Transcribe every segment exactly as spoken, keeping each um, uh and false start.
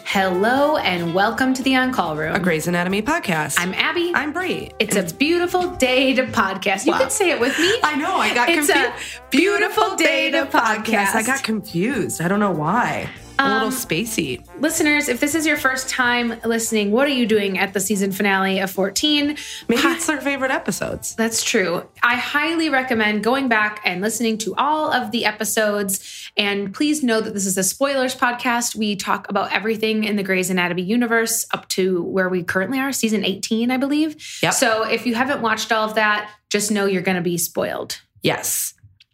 Hello and welcome to the On Call Room, a Grey's Anatomy podcast. I'm Abby. I'm Brie. It's and a beautiful day to podcast. You wow. can say it with me. I know. I got it's confused. It's a beautiful day to podcast. I got confused. I don't know why. A um, little spacey. Listeners, if this is your first time listening, what are you doing at the season finale of fourteen? Maybe Hi- it's their favorite episodes. That's true. I highly recommend going back and listening to all of the episodes. And please know that this is a spoilers podcast. We talk about everything in the Grey's Anatomy universe up to where we currently are, season eighteen, I believe. Yep. So if you haven't watched all of that, just know you're going to be spoiled. Yes.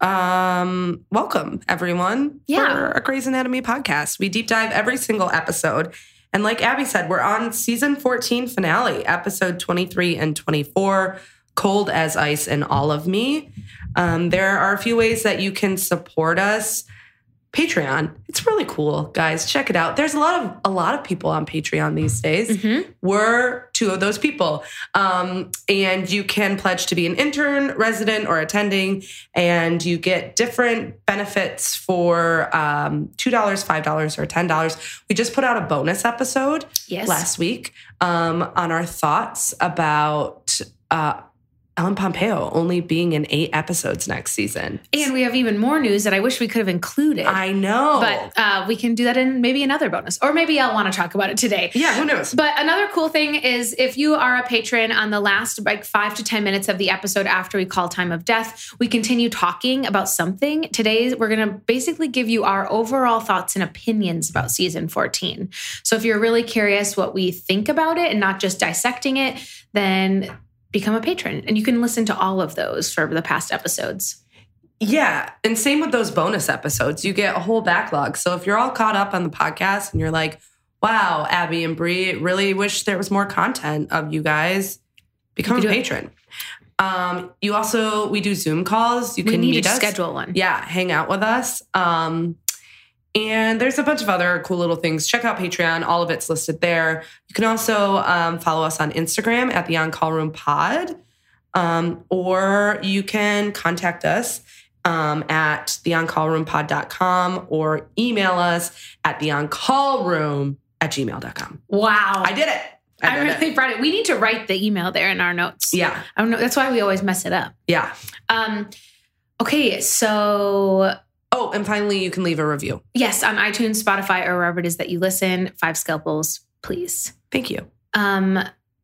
Um, welcome everyone yeah. for a Grey's Anatomy podcast. We deep dive every single episode. And like Abby said, we're on season fourteen finale, episode twenty-three and twenty-four, Cold as Ice and All of Me. Um, there are a few ways that you can support us. Patreon. It's really cool, guys. Check it out. There's a lot of a lot of people on Patreon these days. Mm-hmm. We're two of those people. Um, and you can pledge to be an intern, resident, or attending, and you get different benefits for um, two dollars, five dollars, or ten dollars. We just put out a bonus episode yes. last week um, on our thoughts about uh, Ellen Pompeo only being in eight episodes next season. And we have even more news that I wish we could have included. I know. But uh, we can do that in maybe another bonus. Or maybe I'll want to talk about it today. Yeah, who knows? But another cool thing is if you are a patron on the last like five to ten minutes of the episode after we call time of death, we continue talking about something. Today, we're going to basically give you our overall thoughts and opinions about season fourteen. So if you're really curious what we think about it and not just dissecting it, then become a patron. And you can listen to all of those for the past episodes. Yeah. And same with those bonus episodes. You get a whole backlog. So if you're all caught up on the podcast and you're like, wow, Abby and Brie, really wish there was more content of you guys, become a patron. Um, you also, we do Zoom calls. You we can need meet to us. schedule one. Yeah. Hang out with us. Um, And there's a bunch of other cool little things. Check out Patreon. All of it's listed there. You can also um, follow us on Instagram at the On Call Room Pod. Um, or you can contact us um, at the on call room pod dot com or email us at the on call room at gmail dot com. Wow. I did it. I, I really it. proud of it. We need to write the email there in our notes. Yeah. I don't know. That's why we always mess it up. Yeah. Um. Okay, so... Oh, and finally, you can leave a review. Yes, on iTunes, Spotify, or wherever it is that you listen. Five scalpels, please. Thank you. Um,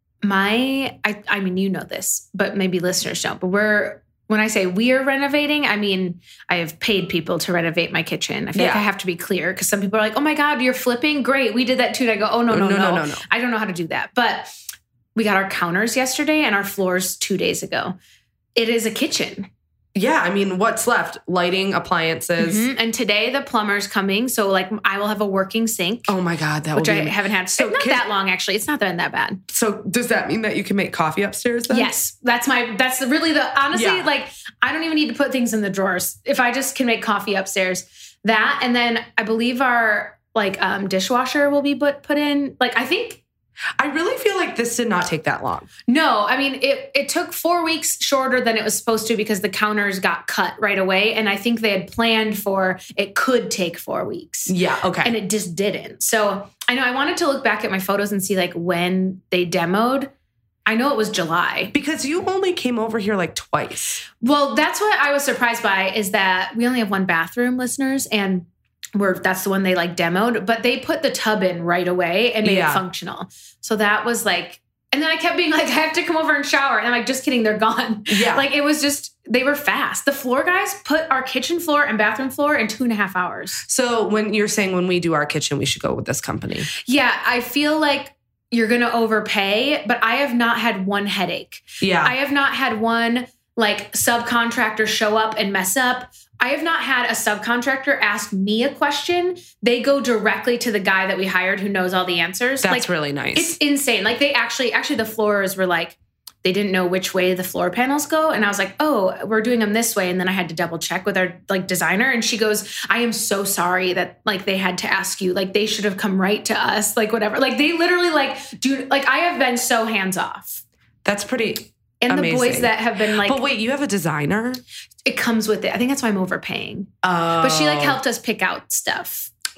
my, I, I mean, you know this, but maybe listeners don't. But we're, when I say we are renovating, I mean, I have paid people to renovate my kitchen. I feel yeah. like I have to be clear because some people are like, oh my God, you're flipping? Great. We did that too. And I go, oh, no, no, no, no, no, no, no. I don't know how to do that. But we got our counters yesterday and our floors two days ago. It is a kitchen. Yeah, I mean, what's left? Lighting, appliances. Mm-hmm. And today the plumber's coming. So like I will have a working sink. Oh my God, that Which will be I amazing. haven't had. So it's not can, that long, actually. It's not been that bad. So does that mean that you can make coffee upstairs then? Yes. That's my, that's really the, honestly, yeah. like I don't even need to put things in the drawers. If I just can make coffee upstairs, that. And then I believe our like um, dishwasher will be put, put in. Like I think. I really feel like this did not take that long. No, I mean, it, it took four weeks shorter than it was supposed to because the counters got cut right away. And I think they had planned for it could take four weeks. Yeah, okay. And it just didn't. So I know I wanted to look back at my photos and see like when they demoed. I know it was July. Because you only came over here like twice. Well, that's what I was surprised by is that we only have one bathroom, listeners, and Where that's the one they like demoed, but they put the tub in right away and made yeah. it functional. So that was like, and then I kept being like, I have to come over and shower. And I'm like, just kidding, they're gone. Yeah. Like it was just, they were fast. The floor guys put our kitchen floor and bathroom floor in two and a half hours. So when you're saying when we do our kitchen, we should go with this company. Yeah. I feel like you're going to overpay, but I have not had one headache. Yeah. I have not had one like subcontractor show up and mess up. I have not had a subcontractor ask me a question. They go directly to the guy that we hired who knows all the answers. That's like, really nice. It's insane. Like they actually, actually the floors were like, they didn't know which way the floor panels go. And I was like, oh, we're doing them this way. And then I had to double check with our like designer. And she goes, I am so sorry that like they had to ask you, like they should have come right to us, like whatever. Like they literally like, do like, I have been so hands off. That's pretty And amazing. The boys that have been like... But wait, you have a designer? It comes with it. I think that's why I'm overpaying. Oh. But she like helped us pick out stuff.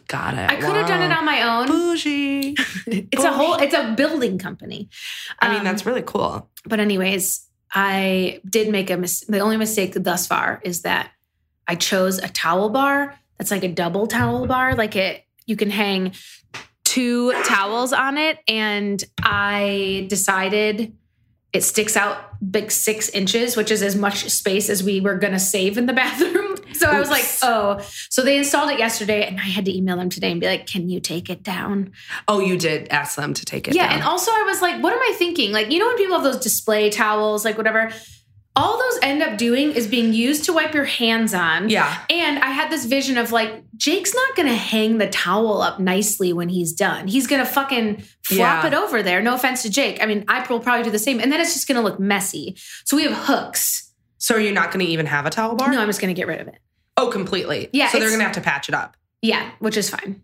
Got it. I could have wow. done it on my own. Bougie. It's Bougie. a whole, it's a building company. I mean, um, that's really cool. But anyways, I did make a mis- the only mistake thus far is that I chose a towel bar that's like a double towel bar. Like it, you can hang two towels on it. And I decided it sticks out big six inches, which is as much space as we were going to save in the bathroom. So Oops. I was like, oh, so they installed it yesterday and I had to email them today and be like, can you take it down? Oh, you did ask them to take it yeah, down. And also I was like, what am I thinking? Like, you know, when people have those display towels, like whatever, all those end up doing is being used to wipe your hands on. Yeah. And I had this vision of like, Jake's not going to hang the towel up nicely when he's done. He's going to fucking flop yeah. it over there. No offense to Jake. I mean, I will probably do the same. And then it's just going to look messy. So we have hooks. So are you not going to even have a towel bar? No, I'm just going to get rid of it. Oh, completely. Yeah. So they're going to have to patch it up. Yeah, which is fine.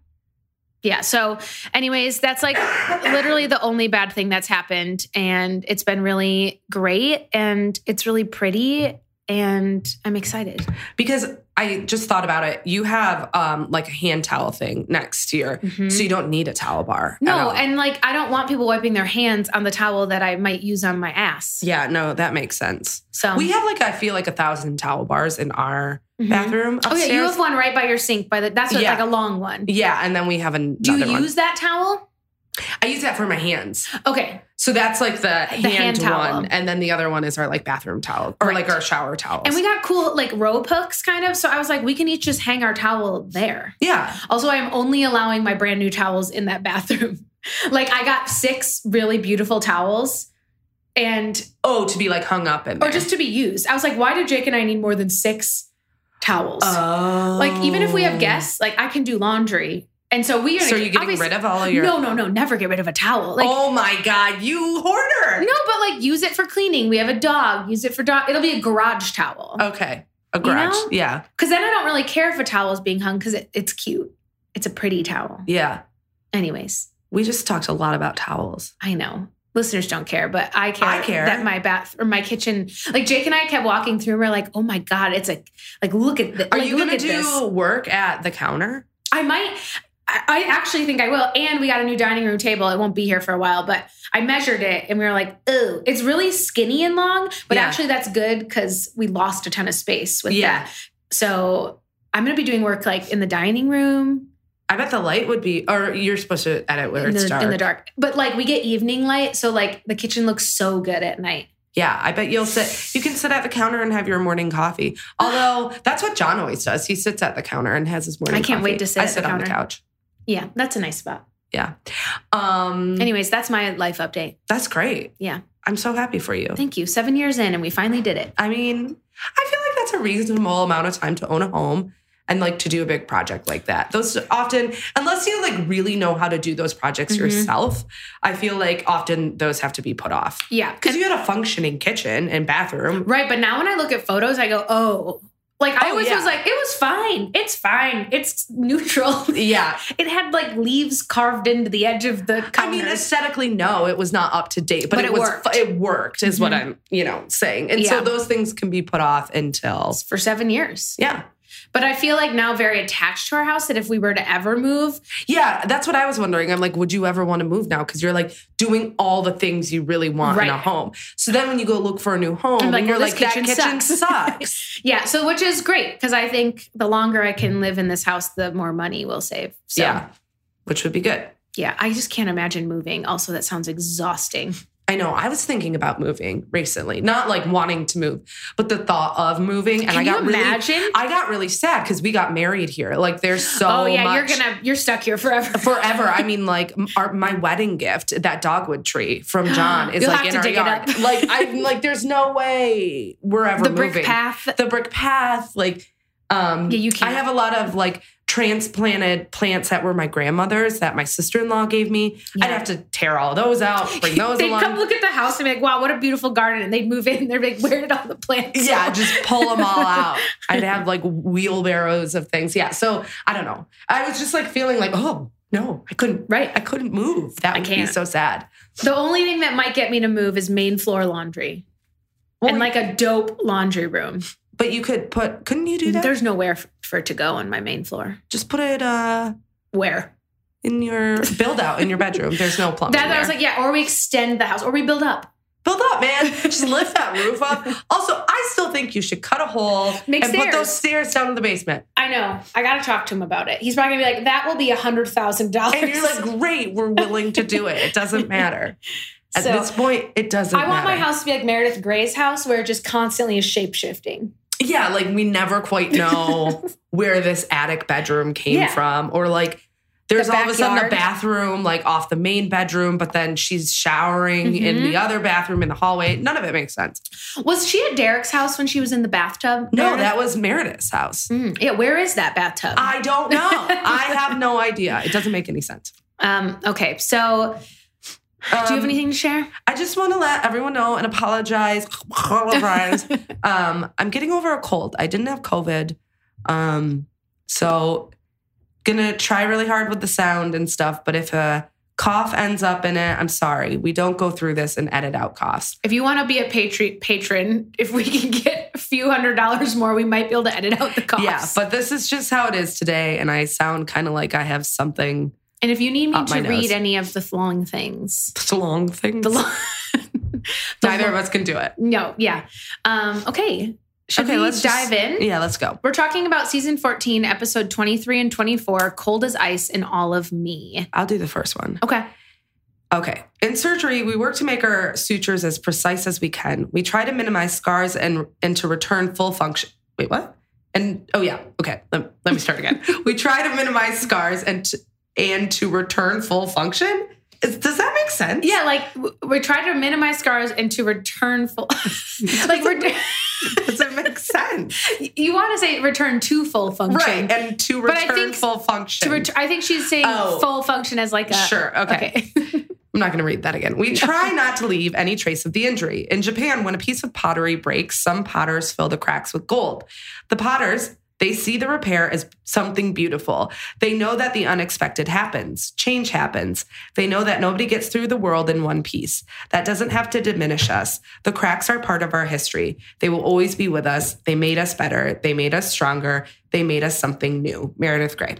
Yeah. So anyways, that's like literally the only bad thing that's happened. And it's been really great. And it's really pretty. And I'm excited. Because I just thought about it. You have um, like a hand towel thing next to your, mm-hmm. so you don't need a towel bar. No. And like, I don't want people wiping their hands on the towel that I might use on my ass. Yeah, no, that makes sense. So we have like, I feel like a thousand towel bars in our mm-hmm. bathroom upstairs. Oh yeah, you have one right by your sink. By the That's what, yeah. like a long one. Yeah, and then we have another Do you one. use that towel? I use that for my hands. Okay. So that's like the, the hand, hand towel. one. And then the other one is our like bathroom towel or right. like our shower towels. And we got cool like rope hooks kind of. So I was like, we can each just hang our towel there. Yeah. Also, I'm only allowing my brand new towels in that bathroom. Like I got six really beautiful towels and. Oh, to be like hung up in there. Or just to be used. I was like, why do Jake and I need more than six towels? Oh. Like even if we have guests, like I can do laundry. And so we are. So you're getting rid of all of your. No, no, no. Never get rid of a towel. Like, oh my God, you hoarder. No, but like use it for cleaning. We have a dog. Use it for dog. It'll be a garage towel. Okay. A garage. You know? Yeah. Because then I don't really care if a towel is being hung because it, it's cute. It's a pretty towel. Yeah. Anyways. We just talked a lot about towels. I know. Listeners don't care, but I care. I care. That my bath or my kitchen, like Jake and I kept walking through and we're like, oh my God, it's a, like, look at this. Are like, you going to do this. work at the counter? I might. I actually think I will. And we got a new dining room table. It won't be here for a while, but I measured it and we were like, oh, it's really skinny and long, but yeah. actually that's good because we lost a ton of space with yeah. that. So I'm going to be doing work like in the dining room. I bet the light would be, or you're supposed to edit where in it's the, dark. In the dark. But like we get evening light. So like the kitchen looks so good at night. Yeah, I bet you'll sit, you can sit at the counter and have your morning coffee. Although that's what John always does. He sits at the counter and has his morning coffee. I can't coffee. wait to sit I at sit the on counter. the couch. Yeah, that's a nice spot. Yeah. Um, Anyways, that's my life update. That's great. Yeah. I'm so happy for you. Thank you. Seven years in and we finally did it. I mean, I feel like that's a reasonable amount of time to own a home and like to do a big project like that. Those often, unless you like really know how to do those projects mm-hmm. yourself, I feel like often those have to be put off. Yeah. Because you had a functioning kitchen and bathroom. Right. But now when I look at photos, I go, oh, like I oh, always yeah. was like, it was fine. It's fine. It's neutral. Yeah. It had like leaves carved into the edge of the counters. I mean, aesthetically, no, it was not up to date, but, but it, it was, worked. It worked is mm-hmm. what I'm, you know, saying. And yeah. so those things can be put off until. For seven years. Yeah. But I feel like now very attached to our house that if we were to ever move. Yeah, that's what I was wondering. I'm like, would you ever want to move now? Because you're like doing all the things you really want right. in a home. So then when you go look for a new home, I'm like, you're well, like, kitchen that kitchen sucks. sucks. Yeah, so which is great because I think the longer I can live in this house, the more money we'll save. So, yeah, which would be good. Yeah, I just can't imagine moving. Also, that sounds exhausting. I know. I was thinking about moving recently, not like wanting to move, but the thought of moving. And Can I got you imagine? really, I got really sad because we got married here. Like, there's so oh yeah, much, you're gonna, you're stuck here forever. Forever. I mean, like our, my wedding gift, that dogwood tree from John, is You'll like have in to our dig yard. It up. Like, I'm like, there's no way we're ever the moving. brick path. The brick path. Like, um, yeah, you can't. I have a lot of like transplanted plants that were my grandmother's that my sister-in-law gave me. Yeah. I'd have to tear all those out, bring those they'd along. come look at the house and be like, wow, what a beautiful garden. And they'd move in. They're like, where did all the plants Yeah, go? just pull them all out. I'd have like wheelbarrows of things. Yeah, so I don't know. I was just like feeling like, oh, no, I couldn't. Right. I couldn't move. That would be so sad. The only thing that might get me to move is main floor laundry. Well, and like a dope laundry room. But you could put, couldn't you do that? There's nowhere f- for it to go on my main floor. Just put it uh, Where? in your build out in your bedroom. There's no plumbing. That, there. I was like, yeah, or we extend the house, or we build up. Build up, man. Just lift that roof up. Also, I still think you should cut a hole Make and stairs. put those stairs down to the basement. I know. I got to talk to him about it. He's probably going to be like, that will be one hundred thousand dollars. And you're like, great, we're willing to do it. It doesn't matter. At So, this point, it doesn't I want matter. my house to be like Meredith Gray's house, where it just constantly is shape-shifting. Yeah, like we never quite know where this attic bedroom came Yeah. from. Or like there's The all of a sudden a backyard. bathroom like off the main bedroom, but then she's showering Mm-hmm. in the other bathroom in the hallway. None of it makes sense. Was she at Derek's house when she was in the bathtub? No, Meredith? that was Meredith's house. Mm, yeah, where is that bathtub? I don't know. I have no idea. It doesn't make any sense. Um, okay, so do you have Um, anything to share? I just want to let everyone know and apologize. Apologize. um, I'm getting over a cold. I didn't have COVID. Um, so gonna try really hard with the sound and stuff. But if a cough ends up in it, I'm sorry. We don't go through this and edit out coughs. If you want to be a patri- patron, if we can get a few hundred dollars more, we might be able to edit out the coughs. Yeah, but this is just how it is today. And I sound kind of like I have something. And if you need me Up my to read nose. any of the long things, The long things. the long, Neither of us can do it. no, yeah. Um, okay. Should Okay, we let's dive just- in? Yeah, let's go. We're talking about season fourteen, episode twenty-three and twenty-four, Cold as Ice and All of Me. I'll do the first one. Okay. Okay. In surgery, we work to make our sutures as precise as we can. We try to minimize scars and, and to return full function. Wait, what? And oh yeah. Okay. Let, let me start again. We try to minimize scars and to, and to return full function. Is, does that make sense? Yeah, like w- we try to minimize scars and to return full. like we're. Does it make sense? You want to say return to full function, Right. And to But I return think full function. To ret- I think she's saying Oh. full function as like a Sure. Okay. I'm not going to read that again. We try not to leave any trace of the injury. In Japan, when a piece of pottery breaks, some potters fill the cracks with gold. The potters, they see the repair as something beautiful. They know that the unexpected happens. Change happens. They know that nobody gets through the world in one piece. That doesn't have to diminish us. The cracks are part of our history. They will always be with us. They made us better. They made us stronger. They made us something new. Meredith Grey.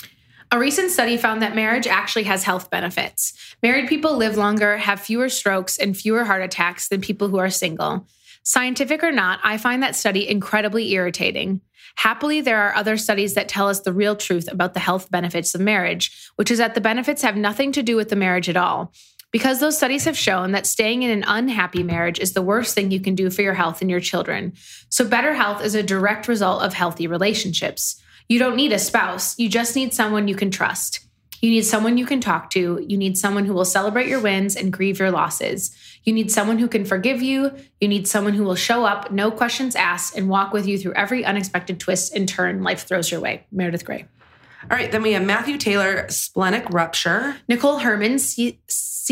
A recent study found that marriage actually has health benefits. Married people live longer, have fewer strokes, and fewer heart attacks than people who are single. Scientific or not, I find that study incredibly irritating. Happily, there are other studies that tell us the real truth about the health benefits of marriage, which is that the benefits have nothing to do with the marriage at all. Because those studies have shown that staying in an unhappy marriage is the worst thing you can do for your health and your children. So better health is a direct result of healthy relationships. You don't need a spouse. You just need someone you can trust. You need someone you can talk to. You need someone who will celebrate your wins and grieve your losses. You need someone who can forgive you. You need someone who will show up, no questions asked, and walk with you through every unexpected twist and turn life throws your way. Meredith Grey. All right, then we have Matthew Taylor, splenic rupture. Nicole Herman, C-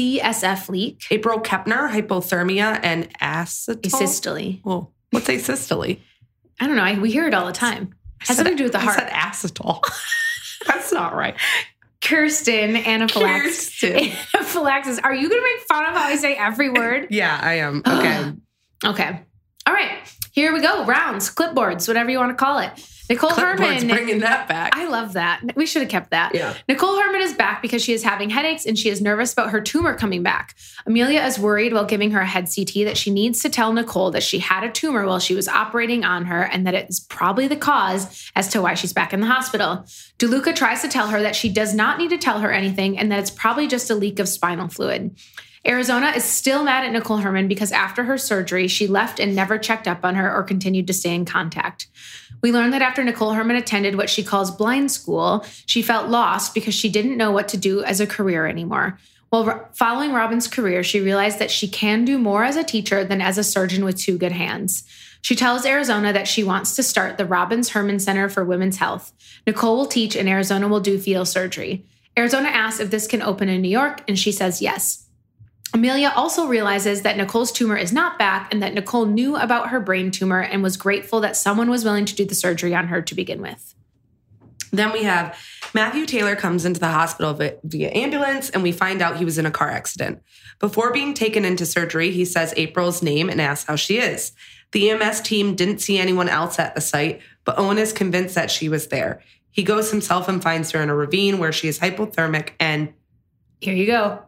CSF leak. April Kepner, hypothermia and acetol. Asystole. Oh, what's asystole? I don't know. I, we hear it all the time. Has something to do with the heart. I said acetol. That's not right. Kirsten, anaphylaxis. Kirsten. Anaphylaxis. Are you going to make fun of how I say every word? Yeah, I am. Okay. Okay. All right. Here we go. Rounds, clipboards, whatever you want to call it. Nicole Clipboard's Herman. bringing that back. I love that. We should have kept that. Yeah. Nicole Herman is back because she is having headaches and she is nervous about her tumor coming back. Amelia is worried while giving her a head C T that she needs to tell Nicole that she had a tumor while she was operating on her and that it is probably the cause as to why she's back in the hospital. DeLuca tries to tell her that she does not need to tell her anything and that it's probably just a leak of spinal fluid. Arizona is still mad at Nicole Herman because after her surgery, she left and never checked up on her or continued to stay in contact. We learned that after Nicole Herman attended what she calls blind school, she felt lost because she didn't know what to do as a career anymore. While following Robin's career, she realized that she can do more as a teacher than as a surgeon with two good hands. She tells Arizona that she wants to start the Robbins Herman Center for Women's Health. Nicole will teach and Arizona will do fetal surgery. Arizona asks if this can open in New York, and she says yes. Amelia also realizes that Nicole's tumor is not back and that Nicole knew about her brain tumor and was grateful that someone was willing to do the surgery on her to begin with. Then we have Matthew Taylor comes into the hospital via ambulance, and we find out he was in a car accident. Before being taken into surgery, he says April's name and asks how she is. The E M S team didn't see anyone else at the site, but Owen is convinced that she was there. He goes himself and finds her in a ravine where she is hypothermic and... Here you go.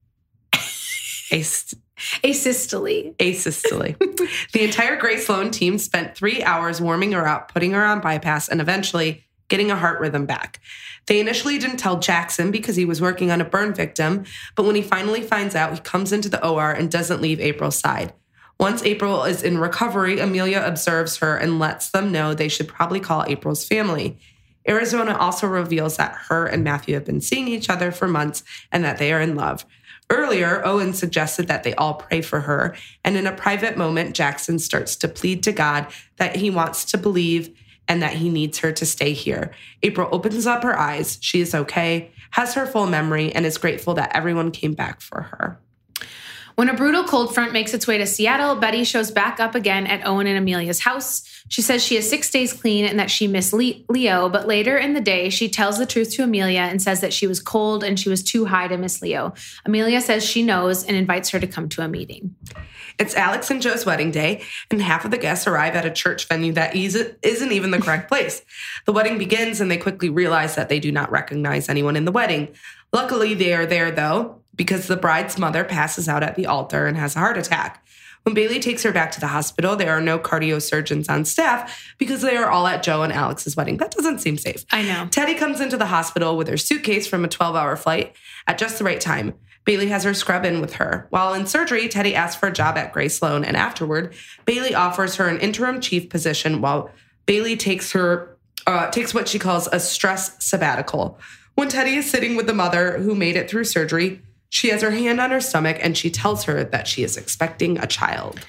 A st- Asystole. Asystole. The entire Grace Sloan team spent three hours warming her up, putting her on bypass, and eventually getting a heart rhythm back. They initially didn't tell Jackson because he was working on a burn victim, but when he finally finds out, he comes into the O R and doesn't leave April's side. Once April is in recovery, Amelia observes her and lets them know they should probably call April's family. Arizona also reveals that her and Matthew have been seeing each other for months and that they are in love. Earlier, Owen suggested that they all pray for her, and in a private moment, Jackson starts to plead to God that he wants to believe and that he needs her to stay here. April opens up her eyes. She is okay, has her full memory, and is grateful that everyone came back for her. When a brutal cold front makes its way to Seattle, Betty shows back up again at Owen and Amelia's house. She says she is six days clean and that she missed Le- Leo, but later in the day, she tells the truth to Amelia and says that she was cold and she was too high to miss Leo. Amelia says she knows and invites her to come to a meeting. It's Alex and Joe's wedding day, and half of the guests arrive at a church venue that isn't even the correct place. The wedding begins, and they quickly realize that they do not recognize anyone in the wedding. Luckily, they are there, though, because the bride's mother passes out at the altar and has a heart attack. When Bailey takes her back to the hospital, there are no cardiosurgeons on staff because they are all at Joe and Alex's wedding. That doesn't seem safe. I know. Teddy comes into the hospital with her suitcase from a twelve-hour flight at just the right time. Bailey has her scrub in with her. While in surgery, Teddy asks for a job at Grace Sloan, and afterward, Bailey offers her an interim chief position while Bailey takes her uh, takes what she calls a stress sabbatical. When Teddy is sitting with the mother who made it through surgery, she has her hand on her stomach and she tells her that she is expecting a child.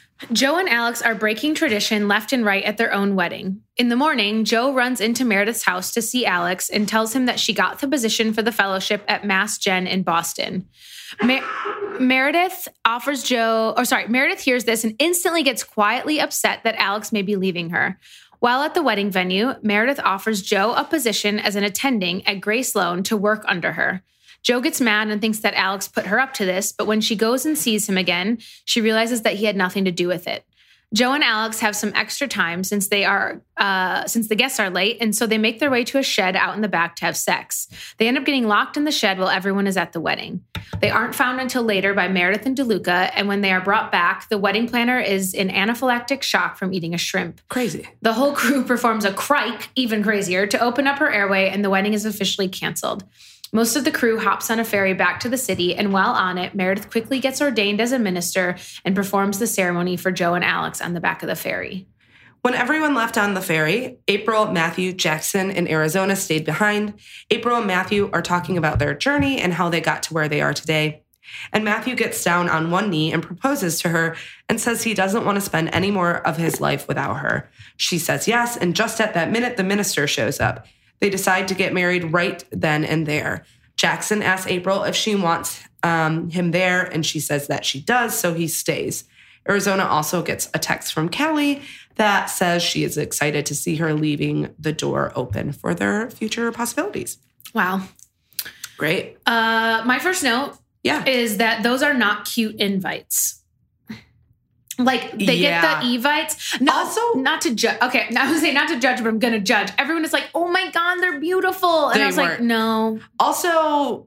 Joe and Alex are breaking tradition left and right at their own wedding. In the morning, Joe runs into Meredith's house to see Alex and tells him that she got the position for the fellowship at Mass Gen in Boston. Mer- Meredith offers Joe, or sorry, Meredith hears this and instantly gets quietly upset that Alex may be leaving her. While at the wedding venue, Meredith offers Joe a position as an attending at Grace Sloan to work under her. Joe gets mad and thinks that Alex put her up to this, but when she goes and sees him again, she realizes that he had nothing to do with it. Joe and Alex have some extra time since they are uh, since the guests are late, and so they make their way to a shed out in the back to have sex. They end up getting locked in the shed while everyone is at the wedding. They aren't found until later by Meredith and DeLuca, and when they are brought back, the wedding planner is in anaphylactic shock from eating a shrimp. Crazy. The whole crew performs a crike, even crazier, to open up her airway, and the wedding is officially canceled. Most of the crew hops on a ferry back to the city, and while on it, Meredith quickly gets ordained as a minister and performs the ceremony for Joe and Alex on the back of the ferry. When everyone left on the ferry, April, Matthew, Jackson, and Arizona stayed behind. April and Matthew are talking about their journey and how they got to where they are today. And Matthew gets down on one knee and proposes to her and says he doesn't want to spend any more of his life without her. She says yes, and just at that minute, the minister shows up. They decide to get married right then and there. Jackson asks April if she wants um, him there, and she says that she does, so he stays. Arizona also gets a text from Kelly that says she is excited to see her, leaving the door open for their future possibilities. Wow. Great. Uh, my first note yeah. is that those are not cute invites. Like, they yeah. get the Evites. No, Also- not to judge. Okay, I was saying not to judge, but I'm going to judge. Everyone is like, oh my God, they're beautiful. And They I was like, weren't. no. Also,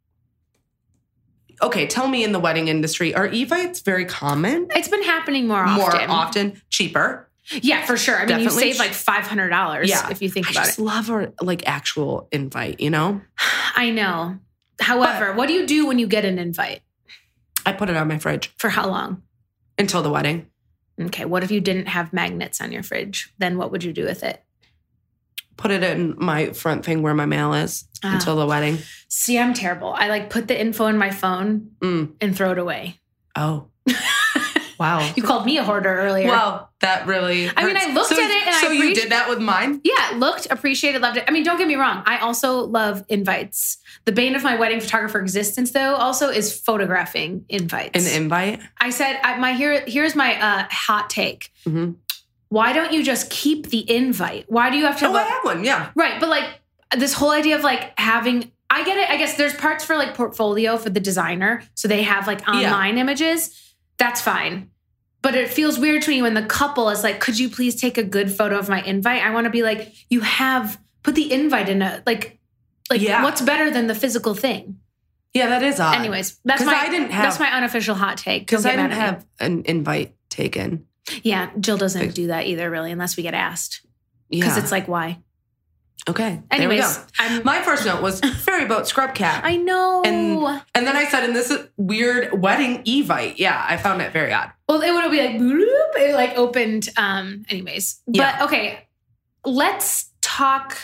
okay, tell me, in the wedding industry, are Evites very common? It's been happening more often. More often, cheaper. Yeah, for sure. I mean, Definitely. you save like five hundred dollars Yeah. if you think I about just it. love a like actual invite, you know? I know. However, But- what do you do when you get an invite? I put it on my fridge For how long? until the wedding. Okay, what if you didn't have magnets on your fridge? Then what would you do with it? Put it in my front thing where my mail is Ah. until the wedding. See, I'm terrible. I like put the info in my phone Mm. and throw it away. Oh. Wow. You called me a hoarder earlier. Wow, that really I mean, hurts. I looked so, at it and I So you appreciate- did that with mine? Yeah, looked, appreciated, loved it. I mean, don't get me wrong. I also love invites. The bane of my wedding photographer existence, though, also is photographing invites. An invite? I said, I, my here, here's my uh, hot take. Mm-hmm. Why don't you just keep the invite? Why do you have to? Oh, I have one, yeah. Right, but like this whole idea of like having, I get it. I guess there's parts for like portfolio for the designer, so they have like online Yeah. images. That's fine. But it feels weird to me when the couple is like, could you please take a good photo of my invite? I want to be like, you have put the invite in a, like, like Yeah. what's better than the physical thing? Yeah, that is odd. Anyways, that's 'Cause my, I didn't have- that's my unofficial hot take. Don't Because get I mad didn't at me. have an invite taken. Yeah, Jill doesn't do that either, really, unless we get asked. Because Yeah. it's like, why? Okay. Anyways, there we go. I'm, My first note was ferry boat scrub cap. I know. And and then I said, and this is weird wedding evite. Yeah, I found it very odd. Well, it would be like, bloop, it like opened. Um, anyways, Yeah. but okay, let's talk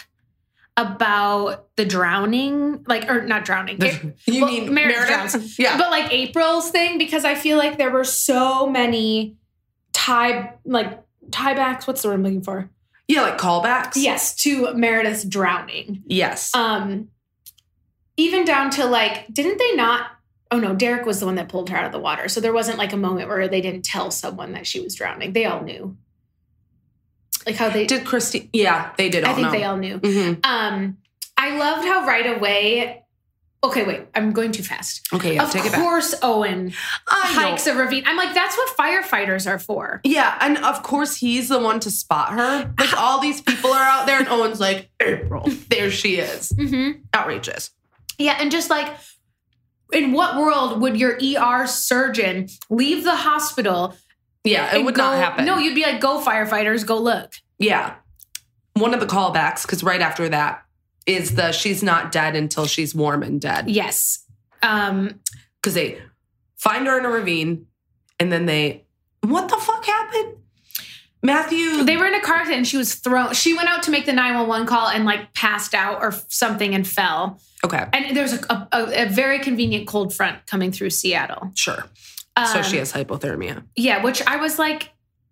about the drowning, like, or not drowning. It- you well, mean Meredith Meredith? drowns. Yeah. But like April's thing, because I feel like there were so many tie, like tiebacks. What's the word I'm looking for? Yeah, like callbacks. Yes, to Meredith's drowning. Yes. Um, even down to like, didn't they not? Oh no, Derek was the one that pulled her out of the water. So there wasn't like a moment where they didn't tell someone that she was drowning. They all knew. Like how they Did Christy? Yeah, they did all I think know. they all knew. Mhm. Um, I loved how right away. Okay, wait, I'm going too fast. Okay, yeah, of take it back. course, Owen I know. hikes a ravine. I'm like, that's what firefighters are for. Yeah, and of course he's the one to spot her. Like all these people are out there, and Owen's like, April, there she is. Mm-hmm. Outrageous. Yeah, and just like, in what world would your E R surgeon leave the hospital? Yeah, it and would go, not happen. No, you'd be like, go firefighters, go look. Yeah. One of the callbacks, because right after that is the she's not dead until she's warm and dead. Yes. Um, Because they find her in a ravine, and then they, what the fuck happened? Matthew. they were in a car accident and she was thrown. She went out to make the nine one one call and like passed out or something and fell. Okay, And there's a, a, a very convenient cold front coming through Seattle. sure. Um, So she has hypothermia. Yeah, which I was like,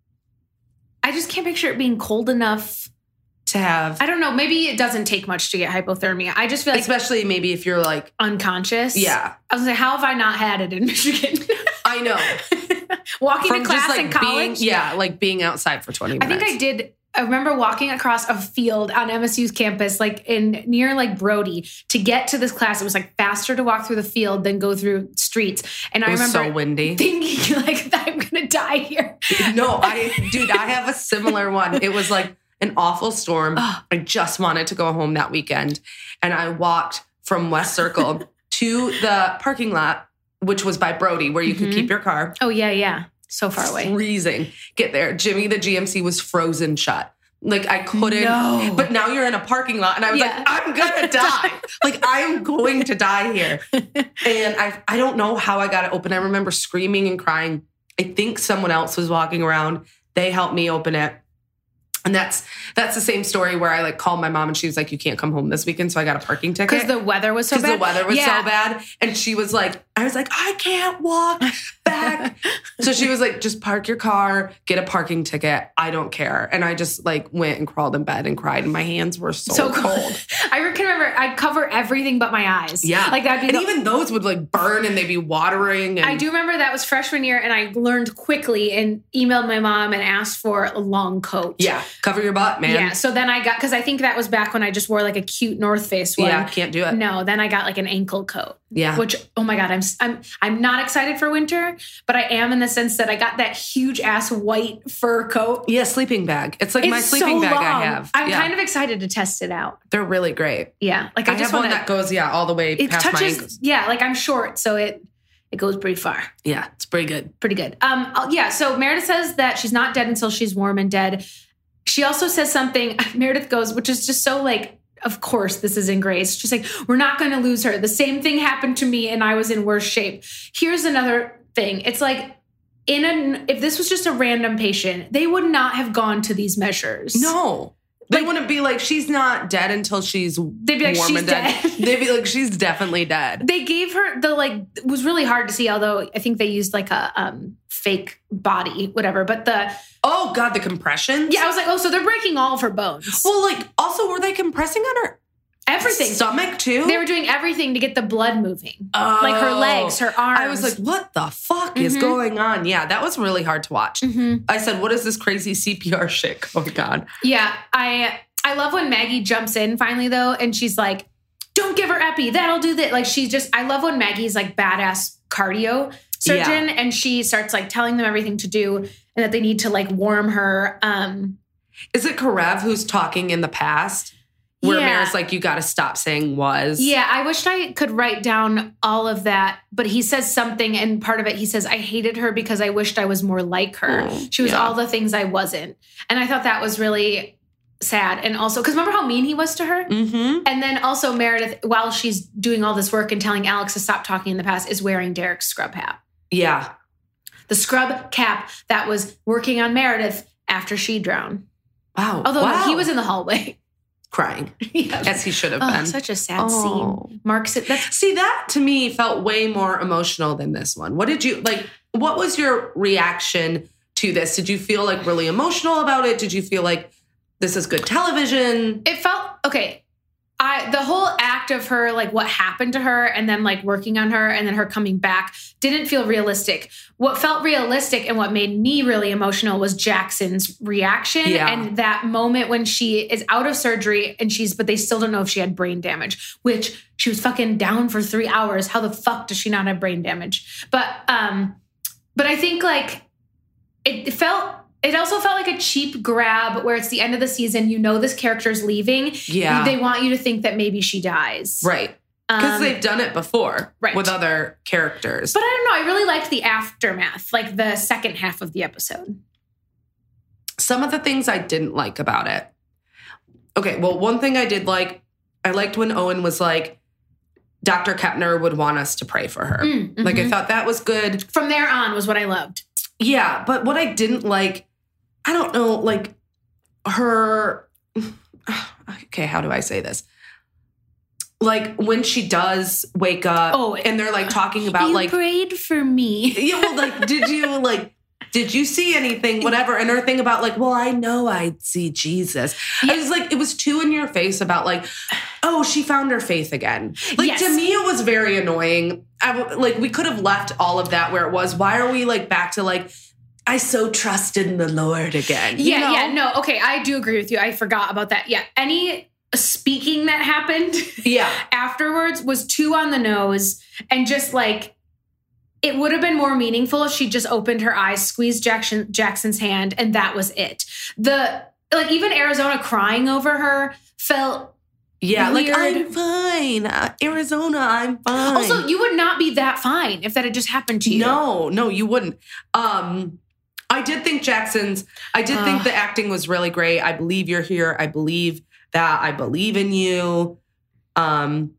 I just can't picture it being cold enough. To have, I don't know. Maybe it doesn't take much to get hypothermia. I just feel like especially maybe if you're like, unconscious. yeah, I was like, how have I not had it in Michigan? I know. Walking From to class just like in college. being, yeah, like being outside for twenty I minutes. think I did. I remember walking across a field on M S U's campus, like in near like Brody, to get to this class. It was like faster to walk through the field than go through streets. And It I was remember so windy. thinking like, I'm gonna die here. No, I, dude, I have a similar one. It was like an awful storm. Ugh. I just wanted to go home that weekend. And I walked from West Circle to the parking lot, which was by Brody, where you could Mhm. keep your car. Oh yeah, yeah, so far away. Freezing. Get there. Jimmy, the G M C was frozen shut. Like I couldn't. No. But now you're in a parking lot, and I was Yeah. like, I'm gonna die. Like I am going to die here. And I, I don't know how I got it open. I remember screaming and crying. I think someone else was walking around. They helped me open it. And that's that's the same story where I like called my mom and she was like, you can't come home this weekend. So I got a parking ticket. Because the weather was so bad. Because the weather was Yeah. so bad. And she was like, I was like, I can't walk back. So she was like, just park your car, get a parking ticket. I don't care. And I just like went and crawled in bed and cried. And my hands were so, So cold. cold. I can remember I'd cover everything but my eyes. Yeah. Like that'd be And the, even those would like burn and they'd be watering. And I do remember that was freshman year and I learned quickly and emailed my mom and asked for a long coat. Yeah. Cover your butt, man. Yeah. So then I got, because I think that was back when I just wore like a cute North Face one. Yeah, can't do it. No, then I got like an ankle coat. Yeah. Which, oh my God, I'm I'm I'm not excited for winter, but I am in the sense that I got that huge ass white fur coat. Yeah, sleeping bag. It's like my It's sleeping so bag long. I have. I'm Yeah. kind of excited to test it out. They're really great. Yeah. Like I, I, just have one want that goes, yeah, all the way it past my touches, ankles. yeah, like I'm short, so it it goes pretty far. Yeah, it's pretty good. Pretty good. Um, I'll- yeah, so Meredith says that she's not dead until she's warm and dead. She also says something, Meredith goes, which is just so like, of course, this is in Grace. She's like, we're not going to lose her. The same thing happened to me and I was in worse shape. Here's another thing. It's like, in a, if this was just a random patient, they would not have gone to these measures. No. They Like- wouldn't be like, she's not dead until she's They'd be like, warm she's and dead. dead. They'd be like, she's definitely dead. They gave her the like, it was really hard to see, although I think they used like a um, fake body, whatever. But the, Oh, God, the compressions? yeah, I was like, oh, so they're breaking all of her bones. Well, like, also, were they compressing on her Everything. stomach, too? They were doing everything to get the blood moving. Oh. Like her legs, her arms. I was like, what the fuck is Mhm. going on? Yeah, that was really hard to watch. Mhm. I said, what is this crazy C P R shit going on? Yeah, I I love when Maggie jumps in finally though, and she's like, "Don't give her epi. That'll do that." Like she just, I love when Maggie's like badass cardio. surgeon, Yeah. and she starts like telling them everything to do and that they need to like warm her. Um, Is it Karev who's talking in the past? Where Yeah. Mara's like, you got to stop saying was. Yeah, I wished I could write down all of that, but he says something, and part of it, he says, I hated her because I wished I was more like her. Oh, she was yeah. all the things I wasn't. And I thought that was really sad. And also, because remember how mean he was to her? Mm-hmm. And then also Meredith, while she's doing all this work and telling Alex to stop talking in the past, is wearing Derek's scrub hat. Yeah. The scrub cap that was working on Meredith after she drowned. Wow. Although wow. he was in the hallway. crying, Yeah. as he should have Oh, been. such a sad Oh. scene. Mark's that's See, that to me felt way more emotional than this one. What did you, like, what was your reaction to this? Did you feel like really emotional about it? Did you feel like this is good television? it felt okay. I the whole act of her, like what happened to her and then like working on her and then her coming back didn't feel realistic. What felt realistic and what made me really emotional was Jackson's reaction Yeah. and that moment when she is out of surgery and she's, but they still don't know if she had brain damage, which she was fucking down for three hours. How the fuck does she not have brain damage? But, um, but I think like it, it felt, it also felt like a cheap grab where it's the end of the season. You know, this character's leaving. Yeah. They want you to think that maybe she dies. Right. Because Um, they've done it before right. with other characters. But I don't know. I really liked the aftermath, like the second half of the episode. Some of the things I didn't like about it. Okay, well, one thing I did like, I liked when Owen was like, Doctor Kepner would want us to pray for her. Mm, Like, I mhm. thought that was good. From there on was what I loved. Yeah, but what I didn't like, I don't know, like her, okay, how do I say this? Like when she does wake up Oh, and they're like talking about you like, prayed for me. yeah, well, like, did you like, did you see anything, whatever? And her thing about like, well, I know I'd see Jesus. I was like, it was too in your face about like, oh, she found her faith again. Like Yes. to me, it was very annoying. I w- like we could have left all of that where it was. Why are we like back to like, I so trusted in the Lord again? You Yeah, know? yeah, no, okay, I do agree with you. I forgot about that. Yeah, any speaking that happened Yeah. afterwards was too on the nose and just like, it would have been more meaningful if she just opened her eyes, squeezed Jackson, Jackson's hand, and that was it. The, like, even Arizona crying over her felt Yeah, like, weird. I'm fine. Uh, Arizona, I'm fine. Also, you would not be that fine if that had just happened to you. No, no, you wouldn't. Um, I did think Jackson's, I did think Ugh. the acting was really great. I believe you're here. I believe that. I believe in you. Um,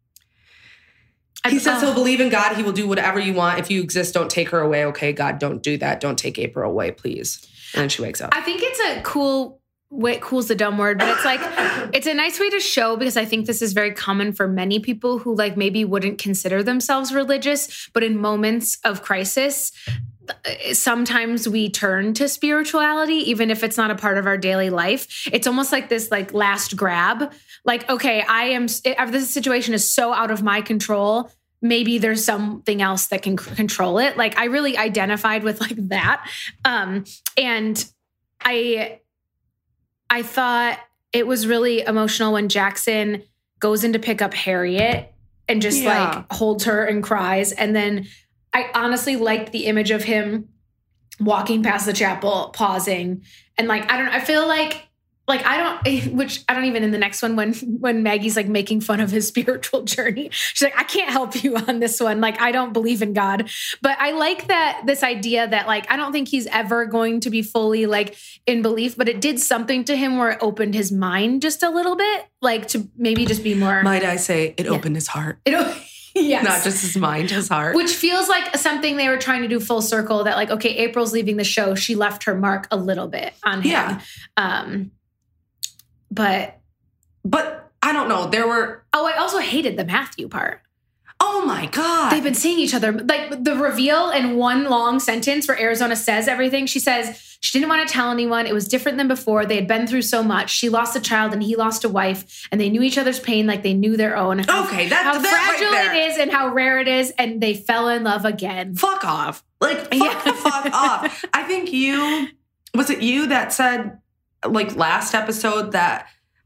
he I- says ugh. he'll believe in God. He will do whatever you want. If you exist, don't take her away. Okay, God, don't do that. Don't take April away, please. And then she wakes up. I think it's a cool way, cool's the dumb word, but it's like, it's a nice way to show, because I think this is very common for many people who like maybe wouldn't consider themselves religious, but in moments of crisis, sometimes we turn to spirituality, even if it's not a part of our daily life. It's almost like this like last grab. Like, okay, I am, if this situation is so out of my control, maybe there's something else that can c- control it. Like I really identified with like that. Um, and I, I thought it was really emotional when Jackson goes in to pick up Harriet and just Yeah. like holds her and cries. And then I honestly liked the image of him walking past the chapel, pausing. And like, I don't know, I feel like, like, I don't, which I don't even in the next one, when, when Maggie's like making fun of his spiritual journey, she's like, I can't help you on this one. Like, I don't believe in God, but I like that this idea that like, I don't think he's ever going to be fully like in belief, but it did something to him where it opened his mind just a little bit, like to maybe just be more, Might I say, it Yeah. opened his heart. it, yes. Not just his mind, his heart. Which feels like something they were trying to do full circle, that like, okay, April's leaving the show. She left her mark a little bit on him. Yeah. Um, but, But I don't know. There were, oh, I also hated the Matthew part. oh my God. They've been seeing each other. Like the reveal in one long sentence where Arizona says everything. She says she didn't want to tell anyone. It was different than before. They had been through so much. She lost a child and he lost a wife, and they knew each other's pain like they knew their own. How, Okay, that- how that right fragile there. it is and how rare it is. And they fell in love again. Fuck off. Like, fuck Yeah. the fuck off. I think you, was it you that said, like, last episode that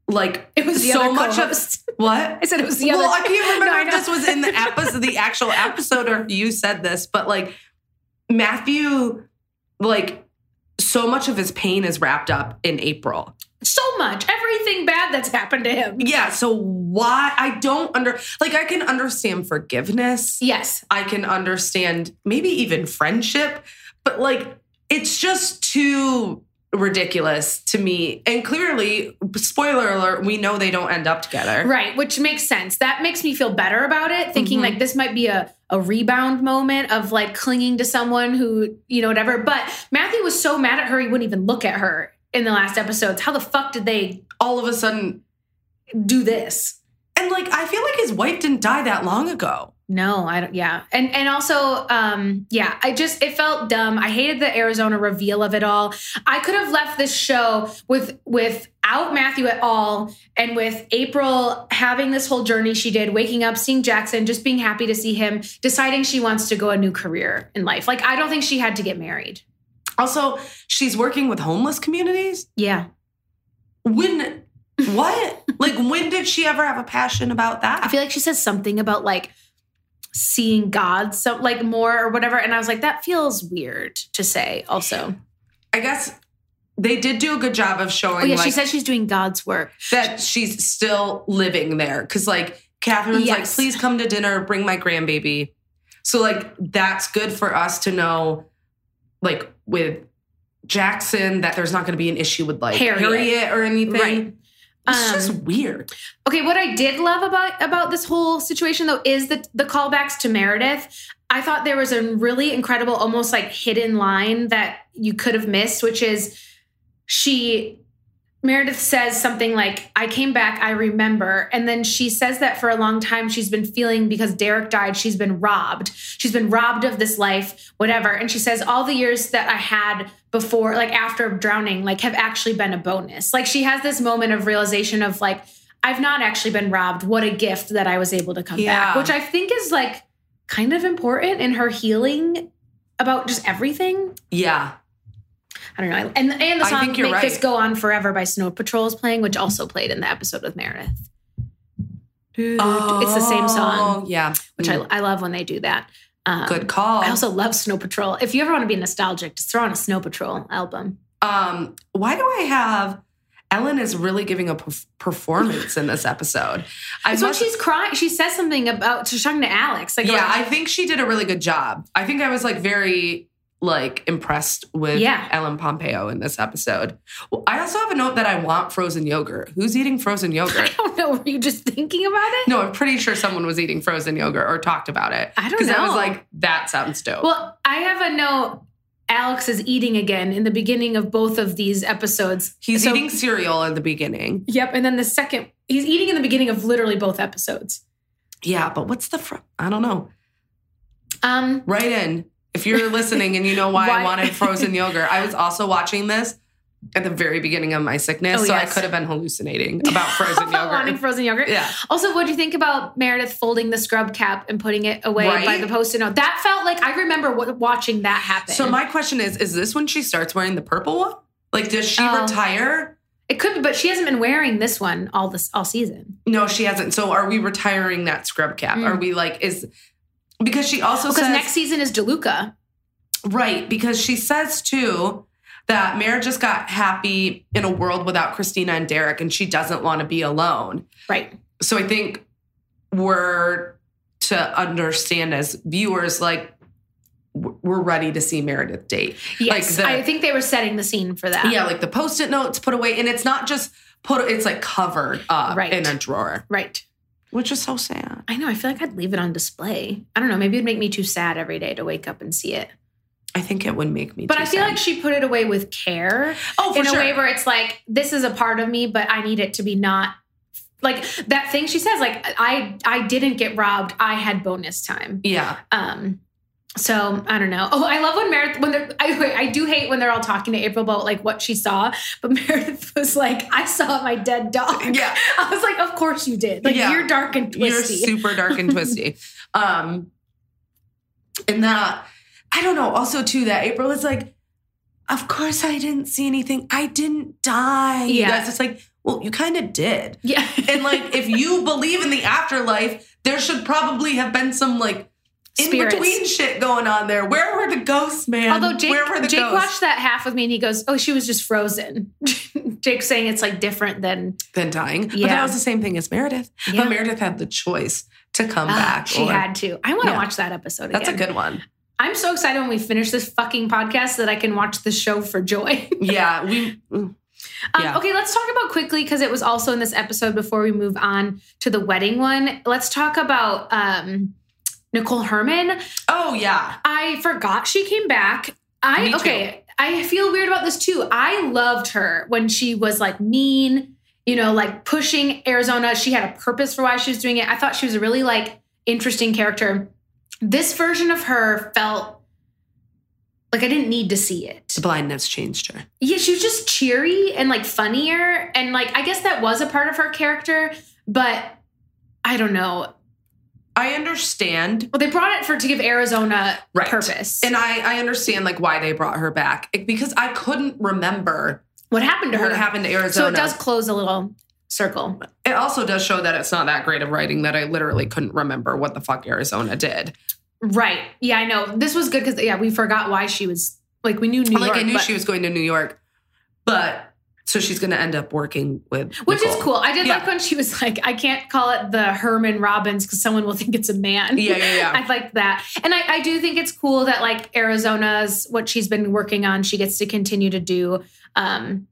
like It was the so other much co-host. of what? I said it was the well, other. I can't remember No, I if know. this was in the episode, the actual episode, or if you said this, but like Matthew, like so much of his pain is wrapped up in April. So much. Everything bad that's happened to him. Yeah. So why I don't under like I can understand forgiveness. Yes. I can understand maybe even friendship, but like it's just too ridiculous to me. And clearly, spoiler alert, we know they don't end up together. Right, which makes sense. That makes me feel better about it, thinking Mhm. like this might be a, a rebound moment of like clinging to someone who, you know, whatever. But Matthew was so mad at her, he wouldn't even look at her in the last episodes. How the fuck did they All of a sudden, do this? and like I feel like his wife didn't die that long ago. No, I don't. Yeah. And, and also, um, yeah, I just, it felt dumb. I hated the Arizona reveal of it all. I could have left this show with, without Matthew at all. And with April having this whole journey she did, waking up, seeing Jackson, just being happy to see him, deciding she wants to go a new career in life. Like, I don't think she had to get married. Also, she's working with homeless communities. Yeah. When, what? Like, when did she ever have a passion about that? I feel like she says something about like seeing God, so like more or whatever. And I was like, that feels weird to say also. I guess they did do a good job of showing Oh yeah, like, she said she's doing God's work. that she's still living there. Cause like Catherine's like, Yes. please come to dinner, bring my grandbaby. So like, that's good for us to know, like with Jackson, that there's not going to be an issue with like Harriet. Harriet, or anything. Right. It's Um, just weird. Okay, what I did love about about this whole situation though is the the callbacks to Meredith. I thought there was a really incredible, almost like hidden line that you could have missed, which is she Meredith says something like, I came back, I remember. And then she says that for a long time, she's been feeling because Derek died, she's been robbed. She's been robbed of this life, whatever. And she says, all the years that I had before, like after drowning, like have actually been a bonus. Like she has this moment of realization of like, I've not actually been robbed. What a gift that I was able to come Yeah. back, which I think is like kind of important in her healing about just everything. Yeah. I don't know. And, and the I song think you're Make right. This Go On Forever by Snow Patrol is playing, which also played in the episode with Meredith. It's the same song, Oh, yeah. which I, I love when they do that. Um, Good call. I also love Snow Patrol. If you ever want to be nostalgic, just throw on a Snow Patrol album. Um, why do I have Ellen is really giving a perf- performance in this episode? I It's when must- she's crying. She says something about, she's talking to Alex. Like, yeah, oh, I think she did a really good job. I think I was like very like impressed with Yeah. Ellen Pompeo in this episode. Well, I also have a note that I want frozen yogurt. Who's eating frozen I yogurt? don't know. Were you just thinking about it? No, I'm pretty sure someone was eating frozen yogurt or talked about it. I don't Because I was know. like, that sounds dope. Well, I have a note. Alex is eating again in the beginning of both of these episodes. He's So- eating cereal in the beginning. Yep. And then the second, he's eating in the beginning of literally both episodes. Yeah, but what's the fr- I don't know. Um, Write in if you're listening and you know why, Why- I wanted frozen yogurt. I was also watching this at the very beginning of my sickness, Oh, so I yes. could have been hallucinating about frozen about wanting yogurt. frozen yogurt. Yeah. Also, what do you think about Meredith folding the scrub cap and putting it away Right? by the post-it note? That felt like I remember w- watching that happen. So my question is, is this when she starts wearing the purple one? Like, does she Oh. retire? it could be, but she hasn't been wearing this one all this all season. No, she hasn't. So are we retiring that scrub cap? Mm. Are we like, is, because she also Because says, next season is DeLuca. right, because she says too, that Mare just got happy in a world without Christina and Derek, and she doesn't want to be alone. Right. So I think we're to understand as viewers, like, w- we're ready to see Meredith date. Yes. Like the- I think they were setting the scene for that. Yeah, like the post-it notes put away, and it's not just put, it's like covered up Right. in a drawer, Right. which is so sad. I know. I feel like I'd leave it on display. I don't know. Maybe it'd make me too sad every day to wake up and see it. I think it would make me But too I feel sad. like she put it away with care. oh, for in sure. a way where it's like, this is a part of me, but I need it to be not like that thing she says, like, I I didn't get robbed. I had bonus time. Yeah. Um, so I don't know. Oh, I love when Meredith, when they're, I, wait, I do hate when they're all talking to April about like what she saw, but Meredith was like, I saw my dead dog. Yeah. I was like, of course you did. Like, Yeah. you're dark and twisty. You're super dark and twisty. Um, and that, I don't know, also too, that April is like, of course I didn't see anything. I didn't die. You Yeah. guys, it's like, Well, you kind of did. Yeah. And like, if you believe in the afterlife, there should probably have been some like Spirits. in-between shit going on there. Where were the ghosts, man? Although Jake, Where were the Jake ghosts? watched that half with me and he goes, oh, she was just frozen. Jake's saying it's like different than... Than dying. Yeah. But that was the same thing as Meredith. Yeah. But Meredith had the choice to come Ah, back. she or- had to. I want to Yeah. watch that episode again. That's a good one. I'm so excited when we finish this fucking podcast that I can watch the show for joy. Yeah, we... mm, Um, Yeah. Okay, let's talk about quickly, because it was also in this episode before we move on to the wedding one. Let's talk about um, Nicole Herman. Oh, yeah. I forgot she came back. I Me too. okay. I feel weird about this too. I loved her when she was like mean, you know, like pushing Arizona. She had a purpose for why she was doing it. I thought she was a really like interesting character. This version of her felt like I didn't need to see it. The blindness changed her. Yeah, she was just cheery and like funnier. And like, I guess that was a part of her character, but I don't know. I understand. Well, they brought it for to give Arizona Right. purpose. And I, I understand like why they brought her back. Because I couldn't remember what happened to her? what happened to So Arizona. it does close a little circle. It also does show that it's not that great of writing that I literally couldn't remember what the fuck Arizona did. Right. Yeah, I know. This was good because, yeah, we forgot why she was, like, we knew New like York. I knew but- she was going to New York. But so she's going to end up working with Which Nicole. is cool. I did Yeah. like when she was like, I can't call it the Herman Robbins because someone will think it's a man. Yeah, yeah, yeah. I liked that. And I, I do think it's cool that like Arizona's, what she's been working on, she gets to continue to do. Um,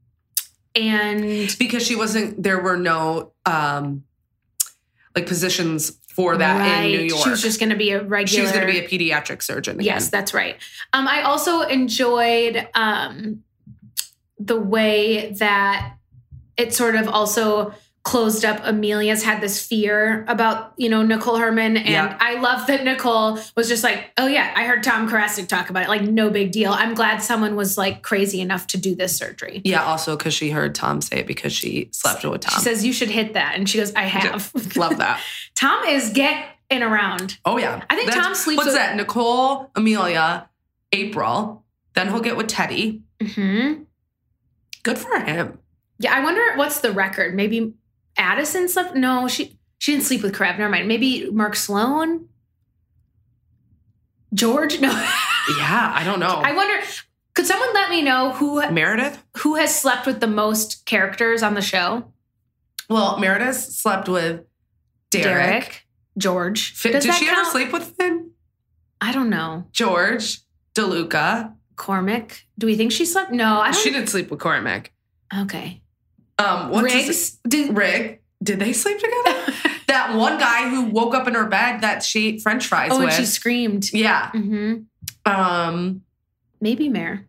and Because she wasn't, there were no um, like positions for that right, in New York. she was just going to be a regular. She was going to be a pediatric surgeon again. Yes, that's right. Um, I also enjoyed um, the way that it sort of also closed up. Amelia's had this fear about, you know, Nicole Herman. And Yeah. I love that Nicole was just like, oh yeah, I heard Tom Karasik talk about it. Like, no big deal. I'm glad someone was like crazy enough to do this surgery. Yeah, also because she heard Tom say it because she slept with Tom. She says, you should hit that. And she goes, I have. Love that. Tom is getting around. Oh, yeah. I think That's- Tom sleeps What's with- that? Nicole, Amelia, April. Then he'll get with Teddy. Mm-hmm. Good for him. Yeah, I wonder what's the record. Maybe Addison slept. No, she she didn't sleep with Crab. Never mind. Maybe Mark Sloan, George. No, Yeah, I don't know. I wonder. Could someone let me know who Meredith? who has slept with the most characters on the show? Well, Meredith slept with Derek. George. Fi- Does Did that she count? ever sleep with Finn? I don't know. George, DeLuca. Cormac. Do we think she slept? No, I don't. She didn't sleep with Cormac. Okay. Um, what's his- Riggs. Did, Rig. Did they sleep together? That one guy who woke up in her bed that she ate French fries oh, with. and she screamed. yeah. hmm Um, Maybe Mare.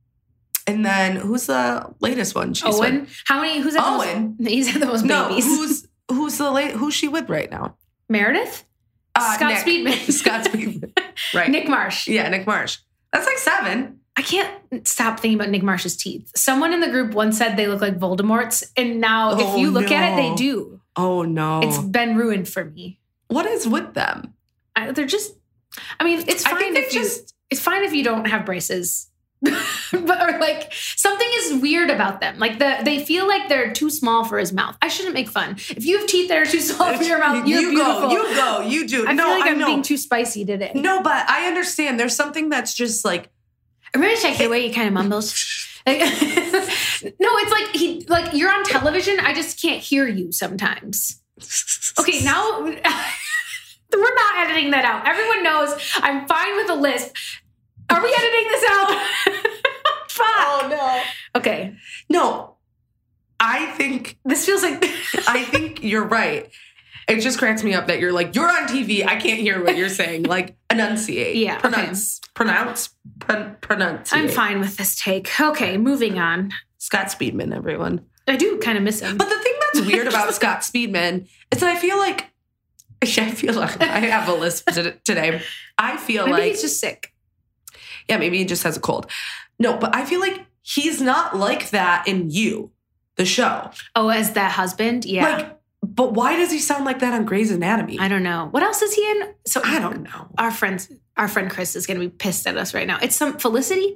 and then who's the latest one? She's with? Owen. How many? Who's at the Owen? most? He's had the most No, babies. who's who's the late? Who's she with right now? Meredith? Uh, Scott Nick. Speedman. Scott Speedman. Right. Nick Marsh. Yeah, Nick Marsh. That's like seven. I can't stop thinking about Nick Marsh's teeth. Someone in the group once said they look like Voldemort's, and now Oh, if you look at it, they no. do. Oh no. It's been ruined for me. What is with them? I, they're just. I mean, it's I fine think they if you. just- It's fine if you don't have braces. but or like something is weird about them. Like the they feel like they're too small for his mouth. I shouldn't make fun. If you have teeth that are too small for your mouth, you're you beautiful. go. You go. You do. I no, feel like I I'm know. being too spicy today. No, but I understand. There's something that's just like I'm really checking the way he kind of mumbles. Like, no, it's like he like you're on television. I just can't hear you sometimes. Okay, now we're not editing that out. Everyone knows I'm fine with a lisp. Are we editing this out? Fuck. Oh no. Okay, No. I think this feels like I think you're right. It just cracks me up that you're like, you're on T V. I can't hear what you're saying. Like, enunciate. Yeah, okay. Pronounce. Pronounce. Pron- pronunciate. I'm fine with this take. Okay, moving on. Scott Speedman, everyone. I do kind of miss him. But the thing that's weird about Scott Speedman is that I feel like, I feel like I have a lisp t- today. I feel Maybe like, he's just sick. yeah, maybe he just has a cold. No, but I feel like he's not like that in You, the show. Oh, as that husband? Yeah. Like, but why does he sound like that on Grey's Anatomy? I don't know. What else is he in? So I don't know. Our friends, our friend Chris is going to be pissed at us right now. It's some Felicity.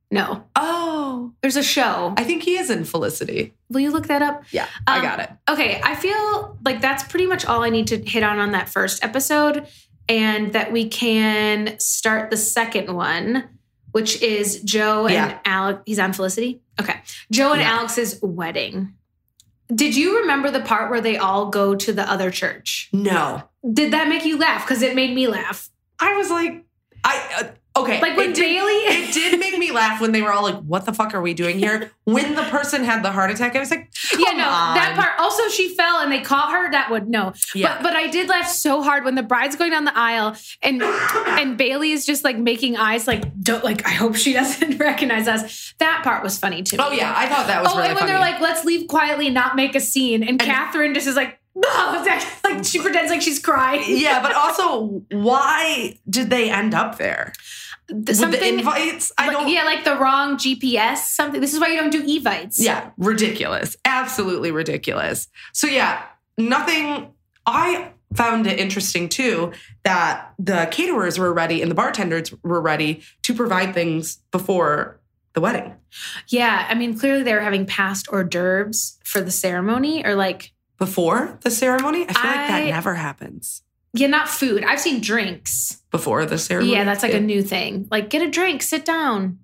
No. Oh. There's a show. I think he is in Felicity. Will you look that up? Yeah, Um, I got it. Okay, I feel like that's pretty much all I need to hit on on that first episode, and that we can start the second one, which is Joe and Yeah. Alex. He's on Felicity? Okay. Joe and Yeah. Alex's wedding. Did you remember the part where they all go to the other church? No. Did that make you laugh? Because it made me laugh. I was like, I... Uh, Okay. Like when it did, Bailey- It did make me laugh when they were all like, what the fuck are we doing here? When the person had the heart attack, I was like, come Yeah, no, on. that part. Also, she fell and they caught her. That would no. Yeah. But but I did laugh so hard when the bride's going down the aisle and and Bailey is just like making eyes like don't like I hope she doesn't recognize us. That part was funny to me. Oh, yeah. I thought that was Oh, really and when funny. they're like, let's leave quietly, not make a scene, and, Catherine just is like, oh, it's like she pretends like she's crying. yeah, but also, why did they end up there? With the invites? I like, don't... Yeah, like the wrong G P S, something. This is why you don't do evites. Yeah, ridiculous. Absolutely ridiculous. So yeah, nothing. I found it interesting too that the caterers were ready and the bartenders were ready to provide things before the wedding. Yeah, I mean, clearly they were having past hors d'oeuvres for the ceremony, or like Before the ceremony? I feel I- like that never happens. yeah, not food. I've seen drinks. Before the ceremony? Yeah, that's like a new thing. Like, get a drink, sit down.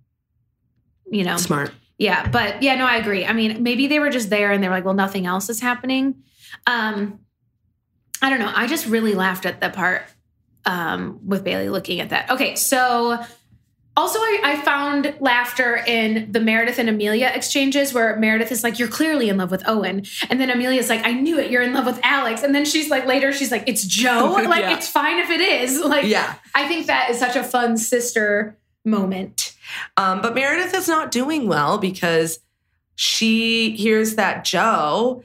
You know. Smart. Yeah, but yeah, no, I agree. I mean, maybe they were just there and they were like, well, nothing else is happening. Um, I don't know. I just really laughed at that part um, with Bailey looking at that. Okay, so also I, I found laughter in the Meredith and Amelia exchanges where Meredith is like, you're clearly in love with Owen. And then Amelia's like, I knew it. You're in love with Alex. And then she's like, later, she's like, it's Joe. Like, Yeah. it's fine if it is. Like, Yeah. I think that is such a fun sister moment. Um, but Meredith is not doing well because she hears that Joe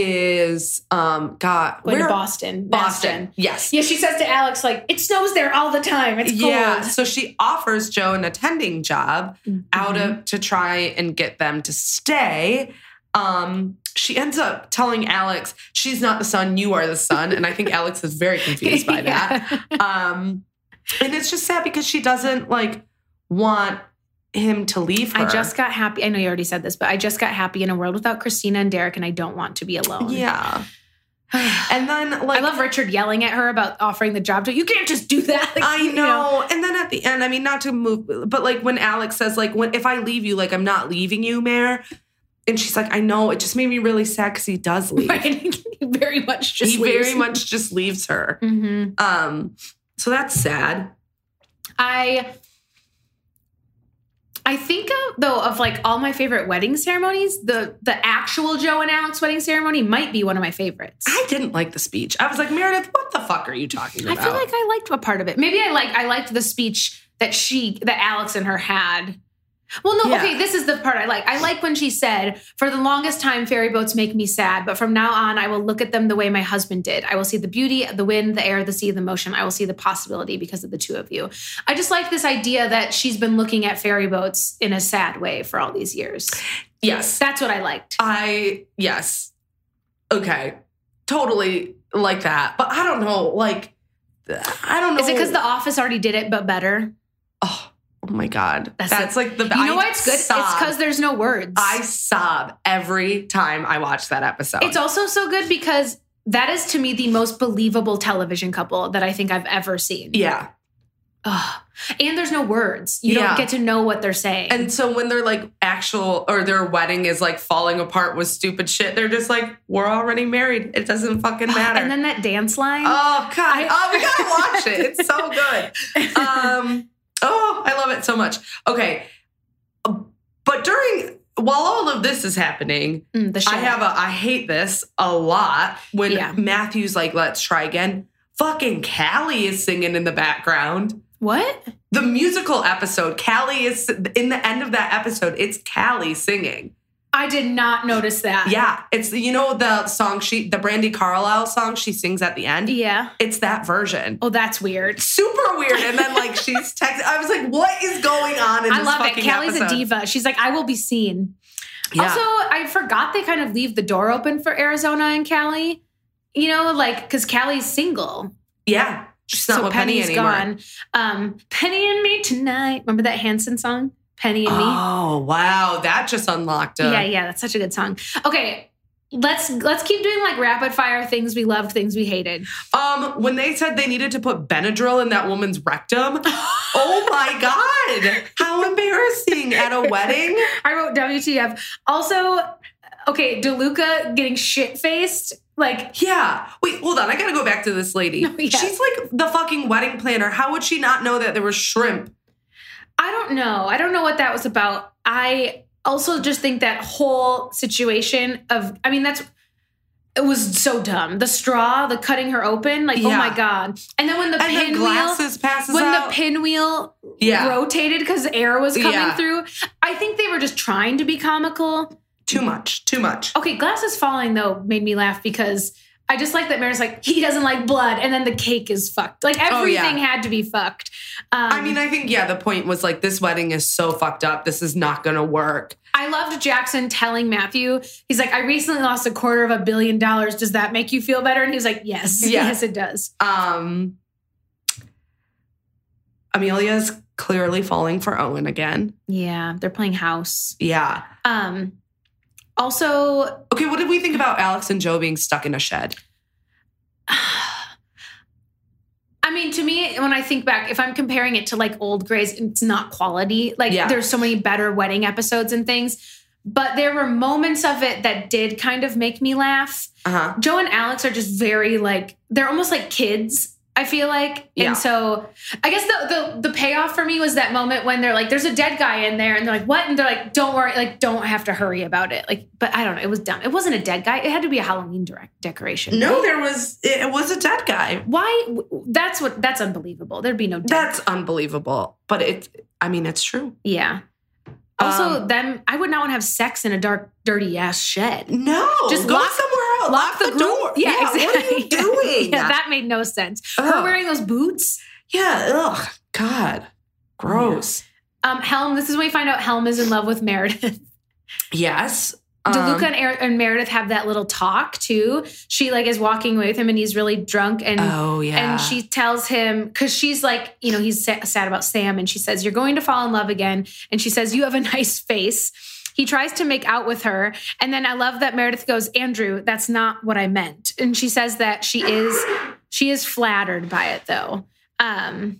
is um got Going where- to Boston. Boston. Boston. Yes. Yeah, she says to Alex, like, it snows there all the time. It's cold. Yeah. So she offers Joe an attending job Mhm. out of to try and get them to stay. Um, she ends up telling Alex, she's not the son, you are the son. And I think Alex is very confused by that. Um, and it's just sad because she doesn't like want him to leave her. I just got happy. I know you already said this, but I just got happy in a world without Christina and Derek, and I don't want to be alone. Yeah. And then like I love Richard yelling at her about offering the job to you. Can't just do that. Like, I know. you know. And then at the end, I mean, not to move, but like when Alex says, like, when if I leave you, like, I'm not leaving you, Mare. And she's like, I know. It just made me really sad because he does leave. Right. He very much just he leaves. very much just leaves her. Mhm. Um, so that's sad. I I think of, though, of like all my favorite wedding ceremonies, the the actual Joe and Alex wedding ceremony might be one of my favorites. I didn't like the speech. I was like, Meredith, what the fuck are you talking I about? feel like I liked a part of it. Maybe I like I liked the speech that she that Alex and her had. Well, no, Yeah. okay, this is the part I like. I like when she said, for the longest time, ferry boats make me sad, but from now on, I will look at them the way my husband did. I will see the beauty, the wind, the air, the sea, the motion. I will see the possibility because of the two of you. I just like this idea that she's been looking at ferry boats in a sad way for all these years. Yes. That's what I liked. I, yes. Okay. Totally like that. But I don't know. Like, I don't know. Is it because The Office already did it, but better? Oh, oh my God. That's That's, it. like the You know I why it's good? sob. It's because there's no words. I sob every time I watch that episode. It's also so good because that is, to me, the most believable television couple that I think I've ever seen. yeah. Ugh. And there's no words. You Yeah. don't get to know what they're saying. And so when they're like actual or their wedding is like falling apart with stupid shit, they're just like, we're already married. It doesn't fucking matter. And then that dance line. oh God. I- oh, we gotta watch it. It's so good. Um, oh, I love it so much. Okay. But during while all of this is happening, Mm, the show. I have a I hate this a lot when Yeah. Matthew's like, let's try again. Fucking Callie is singing in the background. What? The musical episode, Callie is in the end of that episode, it's Callie singing. I did not notice that. Yeah. It's, you know, the song she, the Brandi Carlisle song she sings at the end. Yeah. It's that version. Oh, that's weird. Super weird. And then like she's texting. I was like, what is going on in I this love it. fucking Callie's episode? a diva. She's like, I will be seen. Yeah. Also, I forgot they kind of leave the door open for Arizona and Callie. You know, like, because Callie's single. Yeah. She's not so with Penny Penny's anymore. gone. Um, Penny and me tonight. Remember that Hanson song? Penny and Me. Oh, wow. That just unlocked it. Yeah, yeah, that's such a good song. Okay, let's let's keep doing like rapid fire things we loved, things we hated. Um, when they said they needed to put Benadryl in that woman's rectum, oh my God. How embarrassing at a wedding. I wrote W T F. Also, okay, DeLuca getting shit-faced. Like, yeah. Wait, hold on. I got to go back to this lady. Oh, yeah. She's like the fucking wedding planner. How would she not know that there was shrimp? I don't know. I don't know what that was about. I also just think that whole situation of, I mean, that's, it was so dumb. The straw, the cutting her open, like, Yeah. oh my God. And then when the And the pinwheel, glasses passes when out. the pinwheel Yeah. rotated because air was coming Yeah. through, I think they were just trying to be comical. Too much. Too much. Okay, glasses falling though made me laugh because I just like that Mary's like, he doesn't like blood, and then the cake is fucked. Like everything Oh, yeah. had to be fucked. Um, I mean, I think, yeah, the point was like, this wedding is so fucked up. This is not going to work. I loved Jackson telling Matthew, he's like, I recently lost a quarter of a billion dollars. Does that make you feel better? And he's like, yes, Yeah. yes, it does. Um, Amelia's clearly falling for Owen again. Yeah, they're playing house. Yeah. Um, also, Okay, what did we think about Alex and Joe being stuck in a shed? I mean, to me, when I think back, if I'm comparing it to like old Grey's, it's not quality. Like Yeah. there's so many better wedding episodes and things, but there were moments of it that did kind of make me laugh. Uh-huh. Joe and Alex are just very like, they're almost like kids, I feel like. Yeah. And so I guess the, the the payoff for me was that moment when they're like, there's a dead guy in there and they're like, what? And they're like, don't worry, like, don't have to hurry about it. Like, but I don't know. It was dumb. It wasn't a dead guy. It had to be a Halloween direct decoration. No, right? there was, it was a dead guy. Why? That's what, that's unbelievable. There'd be no dead That's guy. unbelievable. But it, I mean, it's true. Yeah. Also, Um, them, I would not want to have sex in a dark, dirty ass shed. No, Just go lock- somewhere else. Lock, the, the group. door. Yeah, exactly. What are you doing? yeah, that made no sense. Her Ugh. wearing those boots. Yeah, ugh, God, gross. Um, Helm, this is when we find out Helm is in love with Meredith. Yes. DeLuca Um, and, er- and Meredith have that little talk too. She like is walking away with him and he's really drunk and oh, yeah. and she tells him, because she's like, you know, he's sa- sad about Sam and she says, you're going to fall in love again. And she says, you have a nice face. He tries to make out with her. And then I love that Meredith goes, Andrew, that's not what I meant. And she says that she is, she is flattered by it though. Um,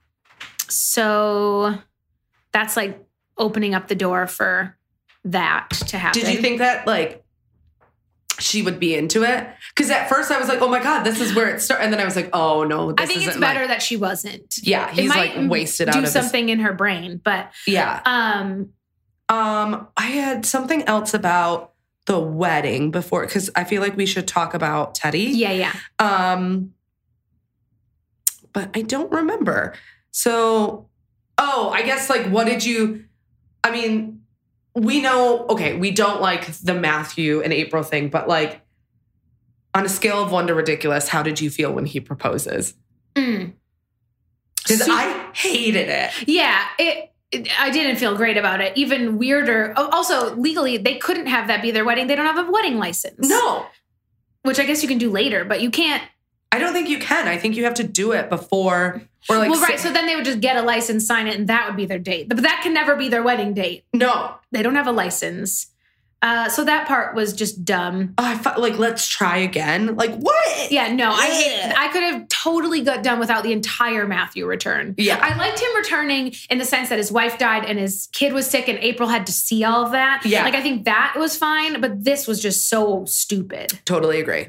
so that's like opening up the door for that to happen. Did you think that, like, she would be into it? Because at first I was like, oh my God, this is where it starts. And then I was like, oh no, this I think it's isn't better like- that she wasn't. Yeah, It he's might like wasted out do of his- something in her brain, but Yeah. um, Um, I had something else about the wedding before, because I feel like we should talk about Teddy. yeah, yeah. Um, but I don't remember. So, oh, I guess like, what did you, I mean, we know, okay, we don't like the Matthew and April thing, but like on a scale of one to ridiculous, how did you feel when he proposes? Mm. Because Super- I hated it. Yeah, it, it. I didn't feel great about it. Even weirder. Oh, also, legally, they couldn't have that be their wedding. They don't have a wedding license. No, Which I guess you can do later, but you can't. I don't think you can. I think you have to do it before or like. well, right. say- So then they would just get a license, sign it, and that would be their date. But that can never be their wedding date. no, They don't have a license. Uh, so that part was just dumb. oh, I felt like, let's try again. Like, what? Yeah, no, I hate, Yeah. I could have totally got done without the entire Matthew return. Yeah. I liked him returning in the sense that his wife died and his kid was sick and April had to see all of that. Yeah. Like, I think that was fine, but this was just so stupid. Totally agree.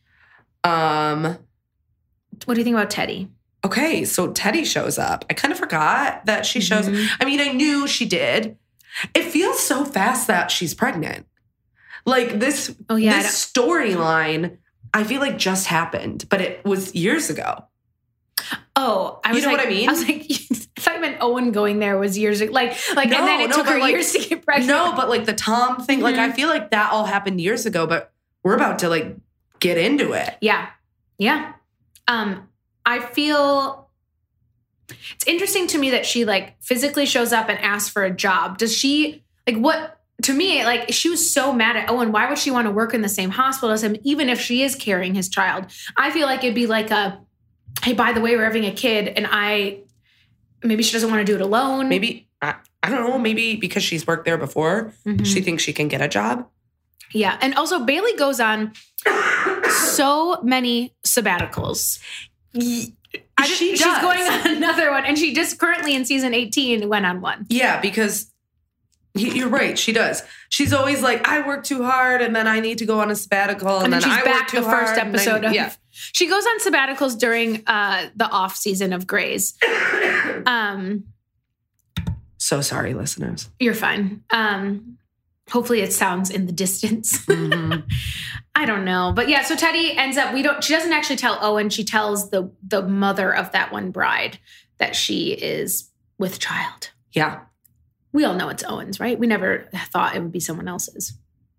Um. What do you think about Teddy? Okay, so Teddy shows up. I kind of forgot that she shows Mhm. I mean, I knew she did. It feels so fast that she's pregnant. Like this, Oh, yeah, I this storyline, I feel like just happened, but it was years ago. Oh, I You was know like, what I mean? I was like, I thought you meant Owen going there was years ago. Like, like, No, and then it no, took her but, like, years to get pregnant. No, but like the Tom thing, like I Mhm. feel like that all happened years ago, but we're about to like get into it. Yeah. Yeah. Um, I feel it's interesting to me that she like physically shows up and asks for a job. Does she like what to me, like she was so mad at Owen. Why would she want to work in the same hospital as him, even if she is carrying his child? I feel like it'd be like a, hey, by the way, we're having a kid and I maybe she doesn't want to do it alone. Maybe I, I don't know, maybe because she's worked there before, mm-hmm. she thinks she can get a job. Yeah. And also Bailey goes on so many sabbaticals. She just, does. She's going on another one. And she just currently in season eighteen went on one. Yeah, because you're right. She does. She's always like, I work too hard and then I need to go on a sabbatical. And, and then, then she's I back work too the first hard, episode then, of. Yeah. She goes on sabbaticals during uh, the off season of Grey's. Um, so sorry, listeners. You're fine. Um, hopefully it sounds in the distance. Mm-hmm. I don't know. But yeah, so Teddy ends up, we don't, she doesn't actually tell Owen. She tells the the mother of that one bride that she is with child. Yeah. We all know it's Owen's, right? We never thought it would be someone else's.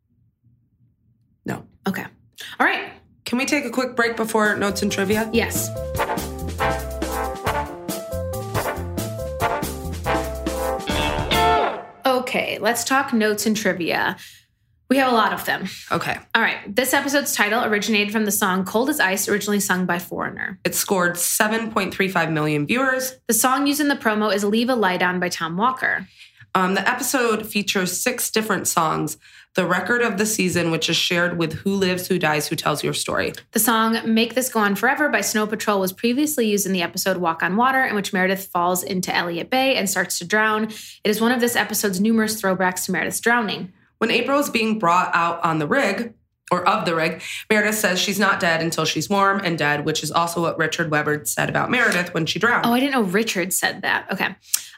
No. Okay. All right. Can we take a quick break before notes and trivia? Yes. Okay, let's talk notes and trivia. We have a lot of them. Okay. All right. This episode's title originated from the song Cold as Ice, originally sung by Foreigner. It scored seven point three five million viewers. The song used in the promo is Leave a Light On by Tom Walker. Um, the episode features six different songs. The record of the season, which is shared with Who Lives, Who Dies, Who Tells Your Story. The song Make This Go On Forever by Snow Patrol was previously used in the episode Walk on Water, in which Meredith falls into Elliott Bay and starts to drown. It is one of this episode's numerous throwbacks to Meredith's drowning. When April is being brought out on the rig, or of the rig, Meredith says she's not dead until she's warm and dead, which is also what Richard Webber said about Meredith when she drowned. Oh, I didn't know Richard said that. Okay.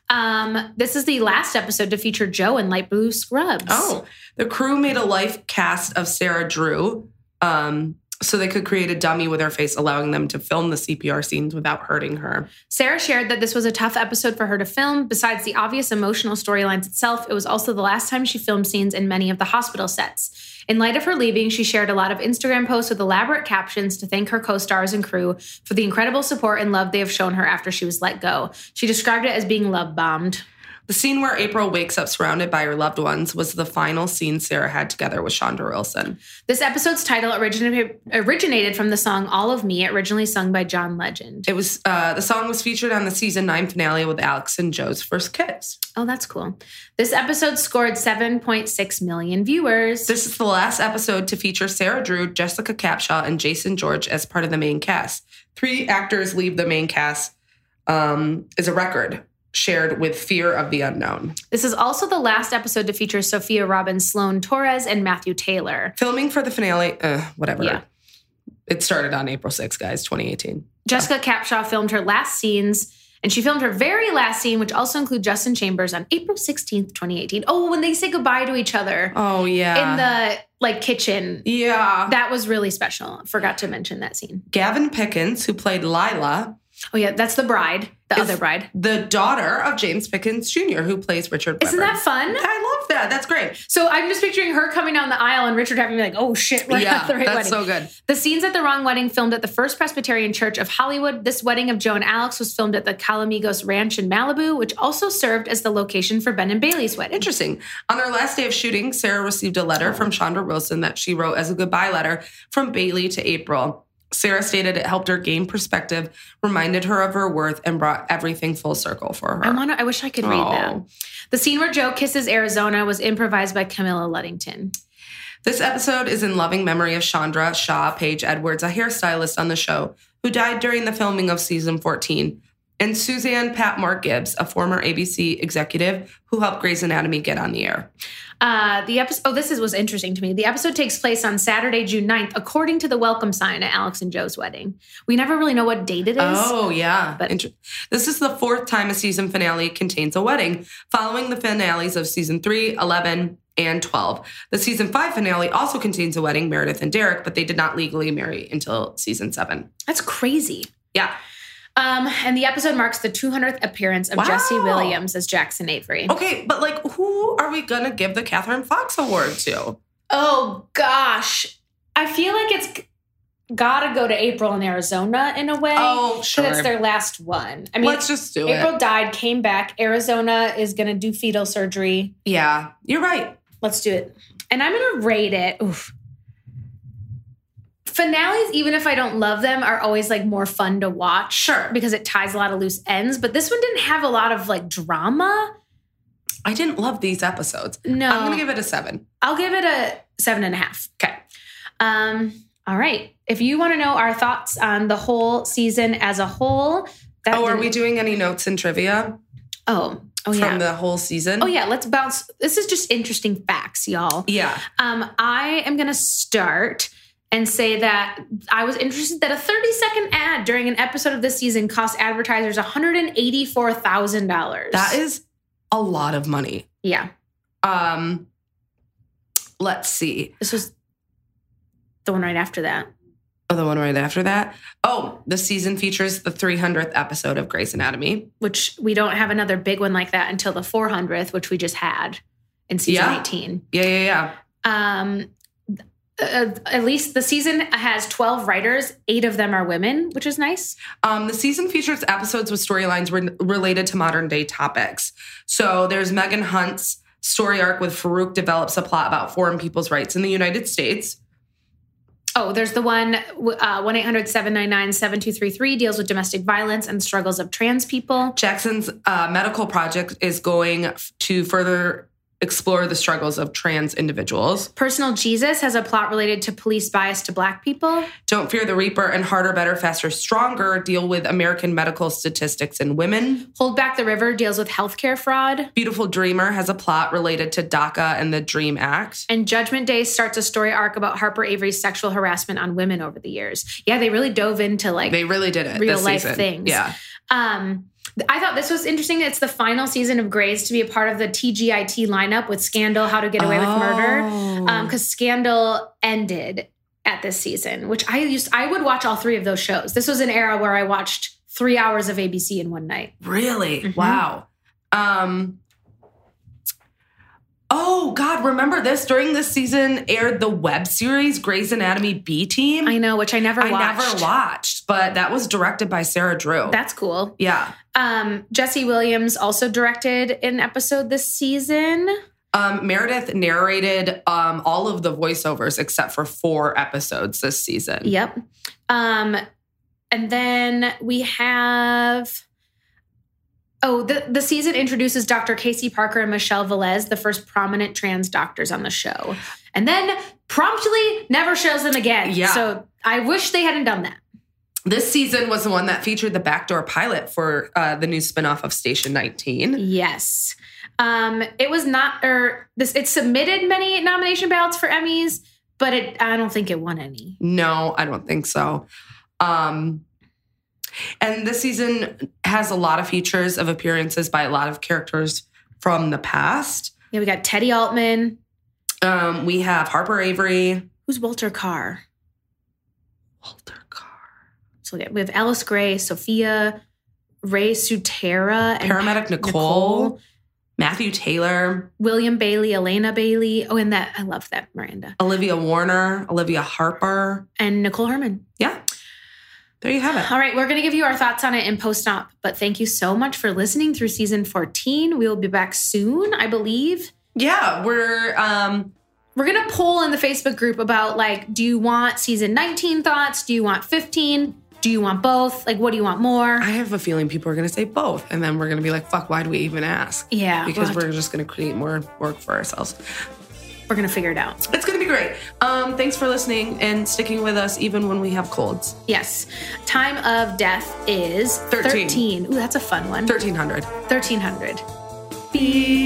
Um, this is the last episode to feature Joe in light blue scrubs. Oh, the crew made a life cast of Sarah Drew um, so they could create a dummy with her face, allowing them to film the C P R scenes without hurting her. Sarah shared that this was a tough episode for her to film. Besides the obvious emotional storylines itself, it was also the last time she filmed scenes in many of the hospital sets. In light of her leaving, she shared a lot of Instagram posts with elaborate captions to thank her co-stars and crew for the incredible support and love they have shown her after she was let go. She described it as being love-bombed. The scene where April wakes up surrounded by her loved ones was the final scene Sarah had together with Chandra Wilson. This episode's title originated, originated from the song All of Me, originally sung by John Legend. It was uh, the song was featured on the season nine finale with Alex and Joe's first kiss. Oh, that's cool. This episode scored seven point six million viewers. This is the last episode to feature Sarah Drew, Jessica Capshaw, and Jason George as part of the main cast. Three actors leave the main cast um, is a record shared with Fear of the Unknown. This is also the last episode to feature Sophia Robin Sloan Torres and Matthew Taylor. Filming for the finale, uh, whatever. Yeah. It started on April sixth, guys, twenty eighteen. Jessica Capshaw filmed her last scenes, and she filmed her very last scene, which also includes Justin Chambers, on April sixteenth, twenty eighteen. Oh, when they say goodbye to each other. Oh, yeah. In the, like, kitchen. Yeah. That was really special. Forgot to mention that scene. Gavin Pickens, who played Lila. Oh, yeah, that's the bride, the other bride. The daughter of James Pickens Junior, who plays Richard Webber. Isn't that fun? I love that. That's great. So I'm just picturing her coming down the aisle and Richard having to be like, oh, shit, we're yeah, at the right that's wedding. so good. The scenes at the wrong wedding filmed at the First Presbyterian Church of Hollywood. This wedding of Joe and Alex was filmed at the Calamigos Ranch in Malibu, which also served as the location for Ben and Bailey's wedding. Interesting. On their last day of shooting, Sarah received a letter from Chandra Wilson that she wrote as a goodbye letter from Bailey to April. Sarah stated it helped her gain perspective, reminded her of her worth, and brought everything full circle for her. I want to. I wish I could read oh. that. The scene where Joe kisses Arizona was improvised by Camilla Luddington. This episode is in loving memory of Chandra Shaw Page Edwards, a hairstylist on the show, who died during the filming of season fourteen, and Suzanne Patmore Gibbs, a former A B C executive who helped Grey's Anatomy get on the air. Uh, the episode, oh, this is, was interesting to me. The episode takes place on Saturday, June ninth, according to the welcome sign at Alex and Joe's wedding. We never really know what date it is. Oh, yeah. But Inter- this is the fourth time a season finale contains a wedding, following the finales of season three, eleven, and twelve. The season five finale also contains a wedding, Meredith and Derek, but they did not legally marry until season seven. That's crazy. Yeah. Um, and the episode marks the two hundredth appearance of Wow. Jesse Williams as Jackson Avery. Okay, but like, who are we going to give the Catherine Fox Award to? Oh, gosh. I feel like it's got to go to April in Arizona in a way. Oh, sure. Because it's their last one. I mean, Let's just do April it. died, came back. Arizona is going to do fetal surgery. Yeah, you're right. Let's do it. And I'm going to rate it. Oof. Finales, even if I don't love them, are always like more fun to watch. Sure. Because it ties a lot of loose ends. But this one didn't have a lot of like drama. I didn't love these episodes. No. I'm going to give it a seven. I'll give it a seven and a half. Okay. Um, all right. If you want to know our thoughts on the whole season as a whole. That oh, are didn't- we doing any notes and trivia? Oh, oh from yeah. the whole season? Oh, yeah. Let's bounce. This is just interesting facts, y'all. Yeah. Um, I am going to start and say that I was interested that a thirty second ad during an episode of this season cost advertisers one hundred eighty-four thousand dollars. That is a lot of money. Yeah. Um, let's see. This was the one right after that. Oh, the one right after that? Oh, the season features the three hundredth episode of Grey's Anatomy. Which we don't have another big one like that until the four hundredth, which we just had in season Yeah. eighteen. Yeah, yeah, yeah. Um, uh, at least the season has twelve writers. Eight of them are women, which is nice. Um, the season features episodes with storylines re- related to modern day topics. So there's Megan Hunt's story arc with Farouk develops a plot about foreign people's rights in the United States. Oh, there's the one, uh, one eight hundred seven nine nine seven two three three deals with domestic violence and struggles of trans people. Jackson's uh, medical project is going f- to further explore the struggles of trans individuals. Personal Jesus has a plot related to police bias to Black people. Don't Fear the Reaper and Harder, Better, Faster, Stronger deal with American medical statistics in women. Hold Back the River deals with healthcare fraud. Beautiful Dreamer has a plot related to DACA and the DREAM Act. And Judgment Day starts a story arc about Harper Avery's sexual harassment on women over the years. Yeah, they really dove into like They really did it. real this life season. things. Yeah. Um, I thought this was interesting. It's the final season of Grey's to be a part of the T G I T lineup with Scandal, How to Get Away Oh. with Murder. Um, because Scandal ended at this season, which I used, I would watch all three of those shows. This was an era where I watched three hours of A B C in one night. Really? Mhm. Wow. Um, oh, God, remember this? During this season aired the web series Grey's Anatomy B-Team. I know, which I never I watched. never watched, but that was directed by Sarah Drew. That's cool. yeah. Um, Jesse Williams also directed an episode this season. Um, Meredith narrated um, all of the voiceovers except for four episodes this season. Yep. Um, and then we have... Oh, the, the season introduces Doctor Casey Parker and Michelle Velez, the first prominent trans doctors on the show. And then promptly never shows them again. Yeah. So I wish they hadn't done that. This season was the one that featured the backdoor pilot for uh, the new spinoff of Station nineteen. Yes. Um, it was not, or this, it submitted many nomination ballots for Emmys, but it, I don't think it won any. No, I don't think so. Um, and this season has a lot of features of appearances by a lot of characters from the past. Yeah, we got Teddy Altman. Um, we have Harper Avery. Who's Walter Carr? Walter Carr. So yeah, we have Alice Gray, Sophia, Ray Sutera, and Paramedic Nicole, Nicole, Matthew Taylor, William Bailey, Elena Bailey. Oh, and that, I loved that, Miranda. Olivia Warner, Olivia Harper. And Nicole Herman. Yeah. There you have it. All right, we're going to give you our thoughts on it in post-op, but thank you so much for listening through season fourteen. We will be back soon, I believe. Yeah, we're... Um, We're going to poll in the Facebook group about, like, do you want season nineteen thoughts? Do you want fifteen? Do you want both? Like, what do you want more? I have a feeling people are going to say both. And then we're going to be like, fuck, why do we even ask? Yeah. Because we'll we're just going to create more work for ourselves. We're going to figure it out. It's going to be great. Um, thanks for listening and sticking with us even when we have colds. Yes. Time of death is thirteen. thirteen. Ooh, that's a fun one. thirteen hundred. thirteen hundred. Beep.